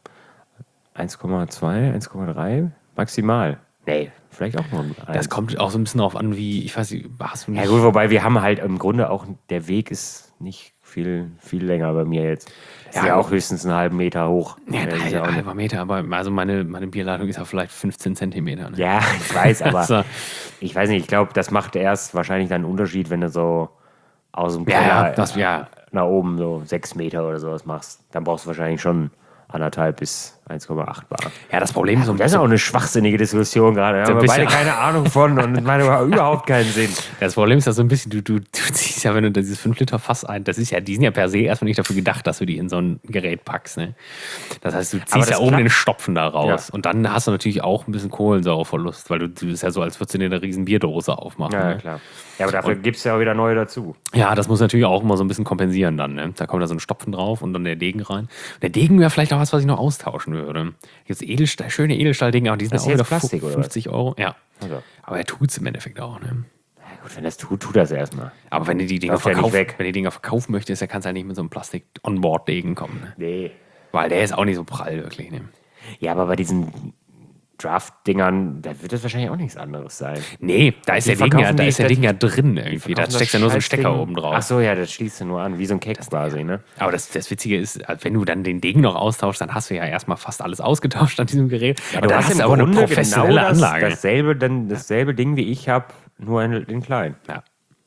eins Komma zwei, eins Komma drei maximal. Nee, vielleicht auch nur ein Das eins. kommt auch so ein bisschen darauf an, wie, ich weiß nicht, hast du nicht... Ja gut, wobei wir haben halt im Grunde auch, der Weg ist nicht viel, viel länger bei mir jetzt. Ist Ja, ja, gut. auch höchstens einen halben Meter hoch. Ja, Das ist ein ja, auch nicht- halber Meter, aber also meine, meine Bierladung ist ja vielleicht fünfzehn Zentimeter. Ne? ja, ich weiß, aber So. ich weiß nicht, ich glaube, das macht erst wahrscheinlich dann einen Unterschied, wenn du so aus dem Ja, Keller ja, das, ja, nach oben so sechs Meter oder sowas machst. Dann brauchst du wahrscheinlich schon anderthalb bis eins Komma acht Bar. ja, das Problem ist so ein Das ist auch eine schwachsinnige Diskussion gerade. Da haben wir bisschen- beide keine Ahnung von und meine überhaupt keinen Sinn. Das Problem ist ja so ein bisschen, du, du, du ziehst ja, wenn du dieses fünf Liter Fass ein, das ist ja, die sind ja per se erstmal nicht dafür gedacht, dass du die in so ein Gerät packst. Ne? Das heißt, du Aber ziehst ja das oben klappt. den Stopfen da raus. Ja. Und dann hast du natürlich auch ein bisschen Kohlensäureverlust, weil du, du ist ja so, als würdest du dir eine riesen Bierdose aufmachen. Ja, ne? klar. Ja, aber dafür gibt es ja auch wieder neue dazu. Ja, das muss natürlich auch immer so ein bisschen kompensieren dann. Ne? Da kommt da so ein Stopfen drauf und dann der Degen rein. Der Degen wäre vielleicht auch was, was ich noch austauschen würde. Gibt Edelstahl, schöne Edelstahldegen, aber die sind Das ist auch wieder jetzt Plastik, oder was? fünfzig Euro. Ja. Also, Aber er tut es im Endeffekt auch. Ne? ja gut, wenn das tut, tut das erstmal. Aber wenn du die Dinger Läuft ja nicht verkaufen, weg. wenn du die Dinger verkaufen möchtest, dann kannst du halt nicht mit so einem Plastik-Onboard-Degen kommen. Ne? Nee. Weil der ist auch nicht so prall, wirklich. Ne? Ja, aber bei diesen Draft-Dingern, da wird das wahrscheinlich auch nichts anderes sein. Nee, da ist Die der Degen ja, verkaufen da die- ist der das- Ding ja drin irgendwie. Da Verkaufen steckst das ja nur so ein Stecker Scheißding- oben drauf. Ach so, ja, das schließt du nur an, wie so ein Keks quasi, ne? Aber das, das Witzige ist, wenn du dann den Degen noch austauschst, dann hast du ja erstmal fast alles ausgetauscht an diesem Gerät. Ja, Und dann hast du aber eine professionelle genau das, Anlage. dasselbe, dann, dasselbe Ding wie ich habe, nur in, in klein. Ja.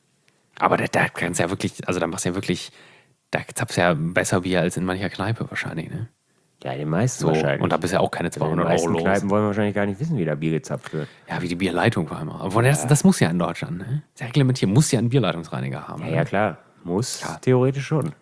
Aber da, da kannst du ja wirklich, also da machst du ja wirklich, da zapfst du ja besser Bier als in mancher Kneipe wahrscheinlich, ne? Ja, die meisten So, wahrscheinlich. und da bist ja auch keine in den zweihundert Euro meisten los. Kneipen wollen wahrscheinlich gar nicht wissen, wie da Bier gezapft wird. Ja, wie die Bierleitung vor allem. Aber das, das muss ja in Deutschland, ne? Das reglementiert, muss ja einen Bierleitungsreiniger haben. Ja, ne? ja klar. Muss Ja. theoretisch schon.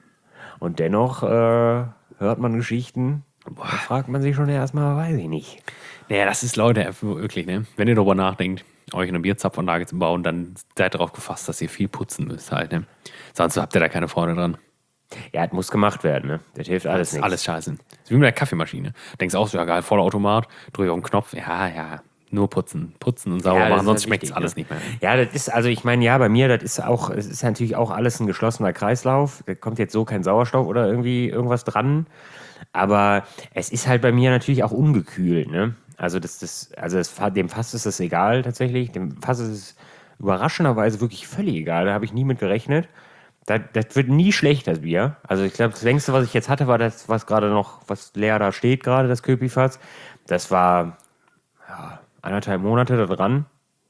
Und dennoch äh, hört man Geschichten, da fragt man sich schon erstmal, weiß ich nicht. Naja, das ist, Leute, wirklich, ne? Wenn ihr darüber nachdenkt, euch eine Bierzapfanlage zu bauen, dann seid darauf gefasst, dass ihr viel putzen müsst halt, ne? Sonst habt ihr da keine Freude dran. Ja, das muss gemacht werden, ne? Das hilft alles Das ist nicht. alles scheiße. Das ist wie mit der Kaffeemaschine. Denkst auch so, ja geil, Vollautomat, drücke auf den Knopf, ja, ja, nur putzen. Putzen und sauber Ja, das machen, ist sonst halt schmeckt es wichtig, alles ne? nicht mehr. Ja, das ist, also ich meine, ja, bei mir, das ist auch, es ist natürlich auch alles ein geschlossener Kreislauf. Da kommt jetzt so kein Sauerstoff oder irgendwie irgendwas dran. Aber es ist halt bei mir natürlich auch ungekühlt, ne? Also das, das, also das, dem Fass ist das egal tatsächlich. Dem Fass ist es überraschenderweise wirklich völlig egal. Da habe ich nie mit gerechnet. Das, das wird nie schlecht, das Bier. Also ich glaube, das längste, was ich jetzt hatte, war das, was gerade noch, was leer da steht gerade, das Köpi-Fass. Das war ja, anderthalb Monate da dran.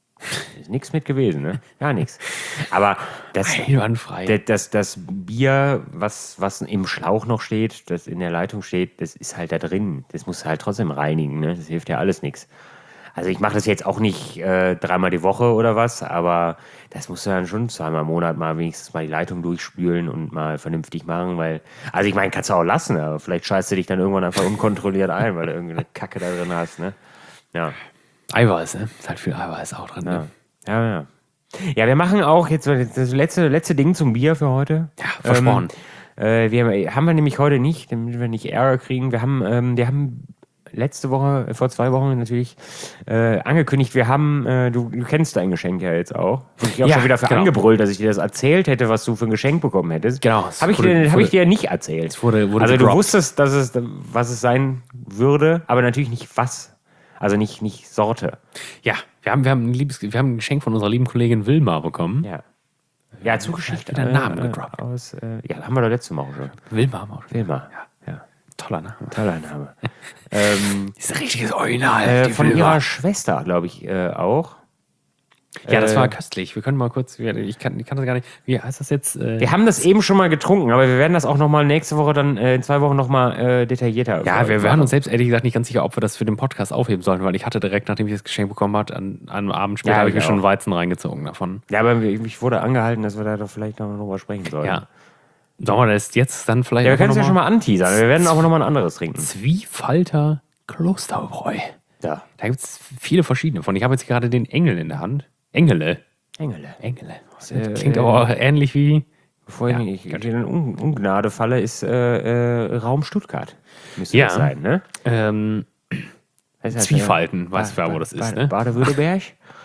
Ist nichts mit gewesen, ne? Gar nichts. Aber das, Einwandfrei. das, das, das Bier, was, was im Schlauch noch steht, das in der Leitung steht, das ist halt da drin. Das muss halt trotzdem reinigen, ne? Das hilft ja alles nichts. Also ich mache das jetzt auch nicht äh, dreimal die Woche oder was, aber das musst du dann schon zweimal im Monat mal wenigstens mal die Leitung durchspülen und mal vernünftig machen, weil, also ich meine, kannst du auch lassen, aber vielleicht scheißt du dich dann irgendwann einfach unkontrolliert ein, weil du irgendeine Kacke da drin hast, ne? Ja. Eiweiß, ne? Ist halt viel Eiweiß auch drin, Ja, ne? ja, ja. Ja, wir machen auch jetzt das letzte, letzte Ding zum Bier für heute. Ja, versprochen. Ähm, äh, wir haben wir nämlich heute nicht, damit wir nicht Ärger kriegen. Wir haben, ähm, wir haben letzte Woche, vor zwei Wochen natürlich äh, angekündigt, wir haben, äh, du, du kennst dein Geschenk ja jetzt auch. Ich habe auch Ja, schon wieder für genau. angebrüllt, dass ich dir das erzählt hätte, was du für ein Geschenk bekommen hättest. Genau, es Habe ich, wurde- dir- hab wurde- ich dir nicht erzählt. Es wurde, wurde Also du gedroppt. wusstest, dass es, was es sein würde, aber natürlich nicht was. Also nicht, nicht Sorte. Ja, wir haben, wir, haben ein liebes, wir haben ein Geschenk von unserer lieben Kollegin Wilma bekommen. Ja. Ja, zugeschickt. wieder einen Namen gedroppt. Aus, äh, ja, haben wir doch letzte Woche schon. Wilma haben wir auch schon. Wilma. Ja. Ja. Toller Name. Toller Name. ähm, Das ist ein richtiges Original. äh, die von Wilma. ihrer Schwester, glaube ich, äh, auch. Ja, das äh, war köstlich. Wir können mal kurz, ich kann, ich kann das gar nicht, wie heißt das jetzt? Äh, Wir haben das eben schon mal getrunken, aber wir werden das auch nochmal nächste Woche dann, äh, in zwei Wochen nochmal äh, detaillierter. ja, wir machen. waren uns selbst ehrlich gesagt nicht ganz sicher, ob wir das für den Podcast aufheben sollen, weil ich hatte direkt, nachdem ich das Geschenk bekommen habe, an, an einem Abend später Ja, habe ich ich mir schon auch. Weizen reingezogen davon. Ja, aber ich wurde angehalten, dass wir da doch vielleicht noch drüber sprechen sollen. Ja. Sollen wir das jetzt dann vielleicht Ja, wir einfach können es ja noch schon mal anteasern. Wir werden auch nochmal ein anderes trinken. Zwiefalter Klosterbräu. Ja. Da gibt es viele verschiedene von. Ich habe jetzt gerade den Engel in der Hand. Engele. Engele. Engele. äh, Klingt äh, aber auch ähnlich wie. Bevor Ja, ich, ich in Un Ungnade falle, ist äh, äh, Raum Stuttgart. Müsste Ja. das sein, ne? Ähm, Das heißt, Zwiefalten, äh, weißt du, Ba- wo das ist, Ba- ne? Baden-Württemberg?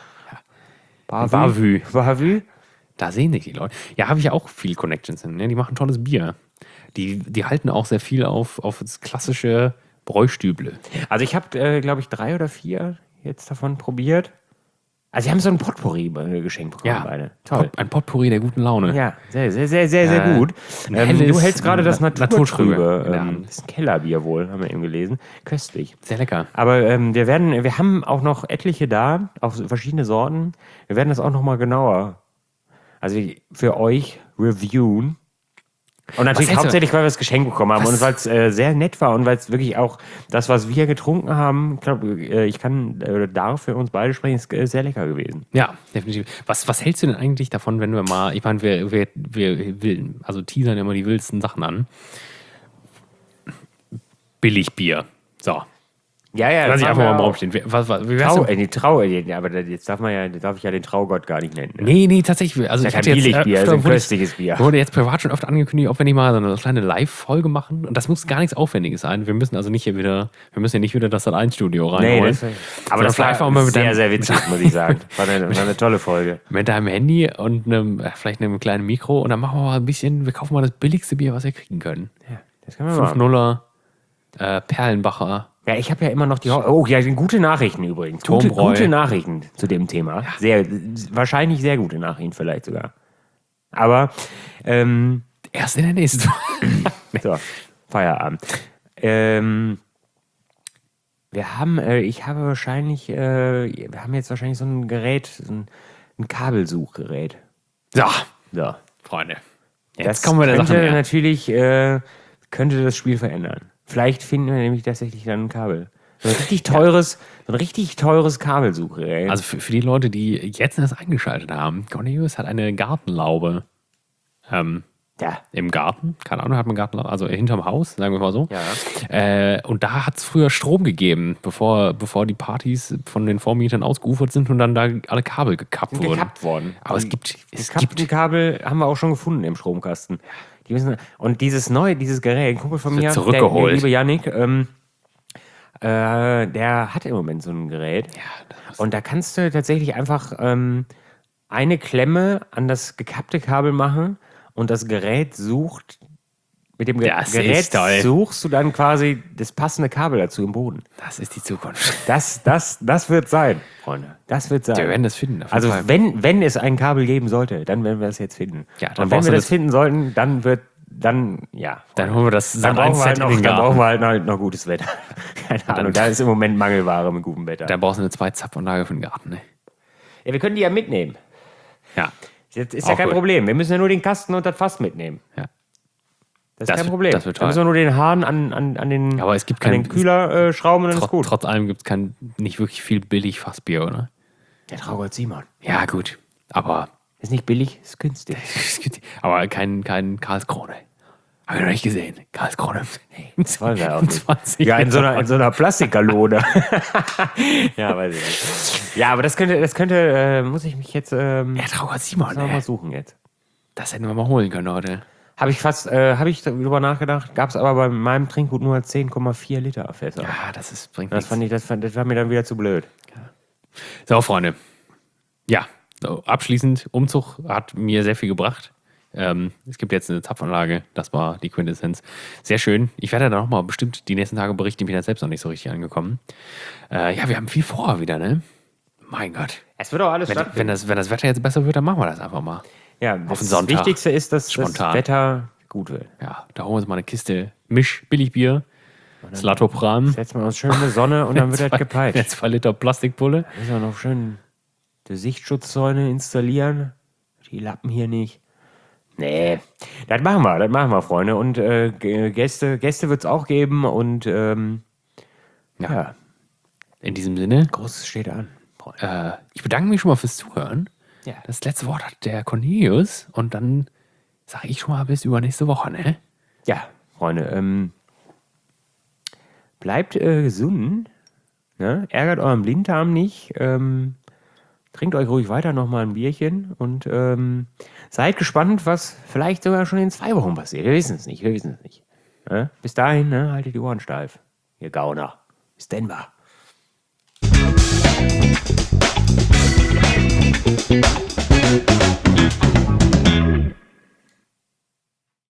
Bavü. Bavü. Bavü. Da sehen sich die Leute. Ja, habe ich ja auch viele Connections hin. Ne? Die machen tolles Bier. Die, die halten auch sehr viel auf, auf das klassische Bräustüble. Also ich habe, äh, glaube ich, drei oder vier jetzt davon probiert. Also sie haben so ein Potpourri äh, geschenkt bekommen, beide. Toll. Pot, ein Potpourri der guten Laune. Ja, sehr, sehr, sehr, sehr, sehr Äh, gut. ein Ähm, helles, du hältst gerade das Na- Naturtrübe. Naturtrübe in der Ähm, Hand. das ist ein Kellerbier wohl, haben wir eben gelesen. Köstlich. Sehr lecker. Aber ähm, wir werden, wir haben auch noch etliche da, auch so verschiedene Sorten. Wir werden das auch noch mal genauer, also für euch reviewen. Und natürlich hältst du- hauptsächlich, weil wir das Geschenk bekommen haben Was- und weil es äh, sehr nett war und weil es wirklich auch das, was wir getrunken haben, ich glaube, äh, ich kann äh, darf für uns beide sprechen, ist äh, sehr lecker gewesen. Ja, definitiv. Was, was hältst du denn eigentlich davon, wenn wir mal, ich meine, wir, wir, wir will, also teasern immer die wildesten Sachen an. Billigbier. So. Ja, ja, Lass ich haben einfach wir mal im auch. Raum stehen. Wie- Was, was, wie wär's Trau, denn? äh, die Trau, äh, die- aber jetzt darf man ja, darf ich ja den Traugott gar nicht nennen. Ne? Nee, nee, tatsächlich. Also Das ich ist ja hatte kein jetzt, Billigbier, öfter das ist ein wurde, köstliches Bier. wurde jetzt privat schon öfter angekündigt, ob wir nicht mal so eine kleine Live-Folge machen. Und das muss gar nichts Aufwendiges sein. Wir müssen also nicht hier wieder, wir müssen ja nicht wieder das Sat eins Studio reinholen. das, aber das Sondern war einfach mal mit sehr, deinem, sehr witzig, muss ich sagen. War eine, war eine tolle Folge. mit deinem Handy und einem, äh, vielleicht einem kleinen Mikro und dann machen wir mal ein bisschen, wir kaufen mal das billigste Bier, was wir kriegen können. Ja, das können wir fünf machen. Nuller, äh, Perlenbacher. Ja, ich habe ja immer noch die. Ho oh, ja, sind gute Nachrichten übrigens. Gute, Turmbräu. gute Nachrichten zu dem Thema. Sehr, wahrscheinlich sehr gute Nachrichten, vielleicht sogar. Aber, ähm, Erst in der nächsten. so, Feierabend. Ähm, wir haben, äh, ich habe wahrscheinlich, äh, wir haben jetzt wahrscheinlich so ein Gerät, so ein, ein Kabelsuchgerät. So, So. Freunde. Das Jetzt kommen wir der könnte Sache näher. natürlich, äh, könnte das Spiel verändern. vielleicht finden wir nämlich tatsächlich dann ein Kabel. So ein richtig teures, so ein richtig teures Kabelsuchgerät. Also für, für die Leute, die jetzt erst eingeschaltet haben, Cornelius hat eine Gartenlaube ähm, ja. im Garten. Keine Ahnung, hat man Gartenlaube, also hinterm Haus, sagen wir mal so. Ja. Äh, und da hat es früher Strom gegeben, bevor, bevor die Partys von den Vormietern ausgeufert sind und dann da alle Kabel gekappt Sind wurden. gekappt worden. Aber es gibt, es Gekappten gibt Kabel haben wir auch schon gefunden im Stromkasten. Die müssen, und dieses neue, dieses Gerät, ein Kumpel von mir, zurückgeholt. Der, der liebe Yannick, ähm, äh, der hat im Moment so ein Gerät. Ja, und da kannst du tatsächlich einfach ähm, eine Klemme an das gekappte Kabel machen und das Gerät sucht, mit dem Ge Das Gerät ist toll. suchst du dann quasi das passende Kabel dazu im Boden. das ist die Zukunft. Das, das, das wird sein, Freunde. Das wird sein. Wir werden das finden. auf jeden Also Fall. wenn, wenn es ein Kabel geben sollte, dann werden wir es jetzt finden. Ja, dann und wenn brauchst wir du das das- finden sollten, dann wird, dann, ja. dann holen wir das Dann brauchen, wir halt in noch, den dann brauchen Garten. wir halt noch, noch gutes Wetter. Keine Ahnung, da ist im Moment Mangelware mit gutem Wetter. Da brauchst du eine Zwei-Zapfanlage für den Garten. Ne? Ja, wir können die ja mitnehmen. Ja. Das ist ja Auch kein gut. Problem. Wir müssen ja nur den Kasten und das Fass mitnehmen. Ja. Das ist Das kein wird- Problem. das wird Da müssen wir toll. nur den Hahn an, an, an den, Aber es gibt an kein- den Kühler äh, schrauben und dann ist Trotz, gut. trotz allem gibt es kein, nicht wirklich viel billig Fassbier, oder? Der Traugott Simon. Ja, gut. Aber, Ist nicht billig, ist günstig. aber kein, kein Karlskrone. Habe ich noch nicht gesehen. Karlskrone. Das war ja auch nicht. zwanzig Ja, in so einer, in so einer Plastikalone. Ja, weiß ich nicht. Ja, aber das könnte, das könnte, äh, muss ich mich jetzt ähm, Ja, Traugott Simon, mal ey. suchen jetzt. Das hätten wir mal holen können heute. Habe ich fast, äh, habe ich darüber nachgedacht, gab es aber bei meinem Trinkgut nur zehn Komma vier Liter Fässer. Ja, das ist, bringt Das nichts. fand ich, das, fand, das war mir dann wieder zu blöd. So, Freunde. Ja, so, abschließend, Umzug hat mir sehr viel gebracht. Ähm, es gibt jetzt eine Zapfanlage, das war die Quintessenz. Sehr schön. Ich werde da nochmal bestimmt die nächsten Tage berichten, ich bin jetzt selbst noch nicht so richtig angekommen. Äh, ja, wir haben viel vor wieder, ne? Mein Gott. Es wird auch alles Wenn, stattfinden. wenn, das, wenn das Wetter jetzt besser wird, dann machen wir das einfach mal. Ja, auf das den Sonntag. Wichtigste ist, dass Spontan. das Wetter gut wird. Ja, da holen wir uns mal eine Kiste Misch-Billigbier, Slatopram, Setzen wir uns schön in die Sonne und dann wird das gepeitscht. jetzt zwei Liter Plastikpulle. Müssen wir noch schön die Sichtsschutzzäune installieren. Die Lappen hier nicht. Nee, das machen wir, das machen wir, Freunde. Und äh, G- Gäste, Gäste wird es auch geben und ähm, ja. Ja. In diesem Sinne, Großes steht an. Freunde. äh, ich bedanke mich schon mal fürs Zuhören. Ja. Das letzte Wort hat der Cornelius und dann sage ich schon mal bis übernächste Woche, ne? Ja, Freunde, ähm, bleibt äh, gesund, ne? Ärgert euren Blinddarm nicht, ähm, trinkt euch ruhig weiter nochmal ein Bierchen und ähm, seid gespannt, was vielleicht sogar schon in zwei Wochen passiert. Wir wissen es nicht, wir wissen es nicht. Ne? Bis dahin, ne? Haltet die Ohren steif, ihr Gauner. Bis denn war. Thank you.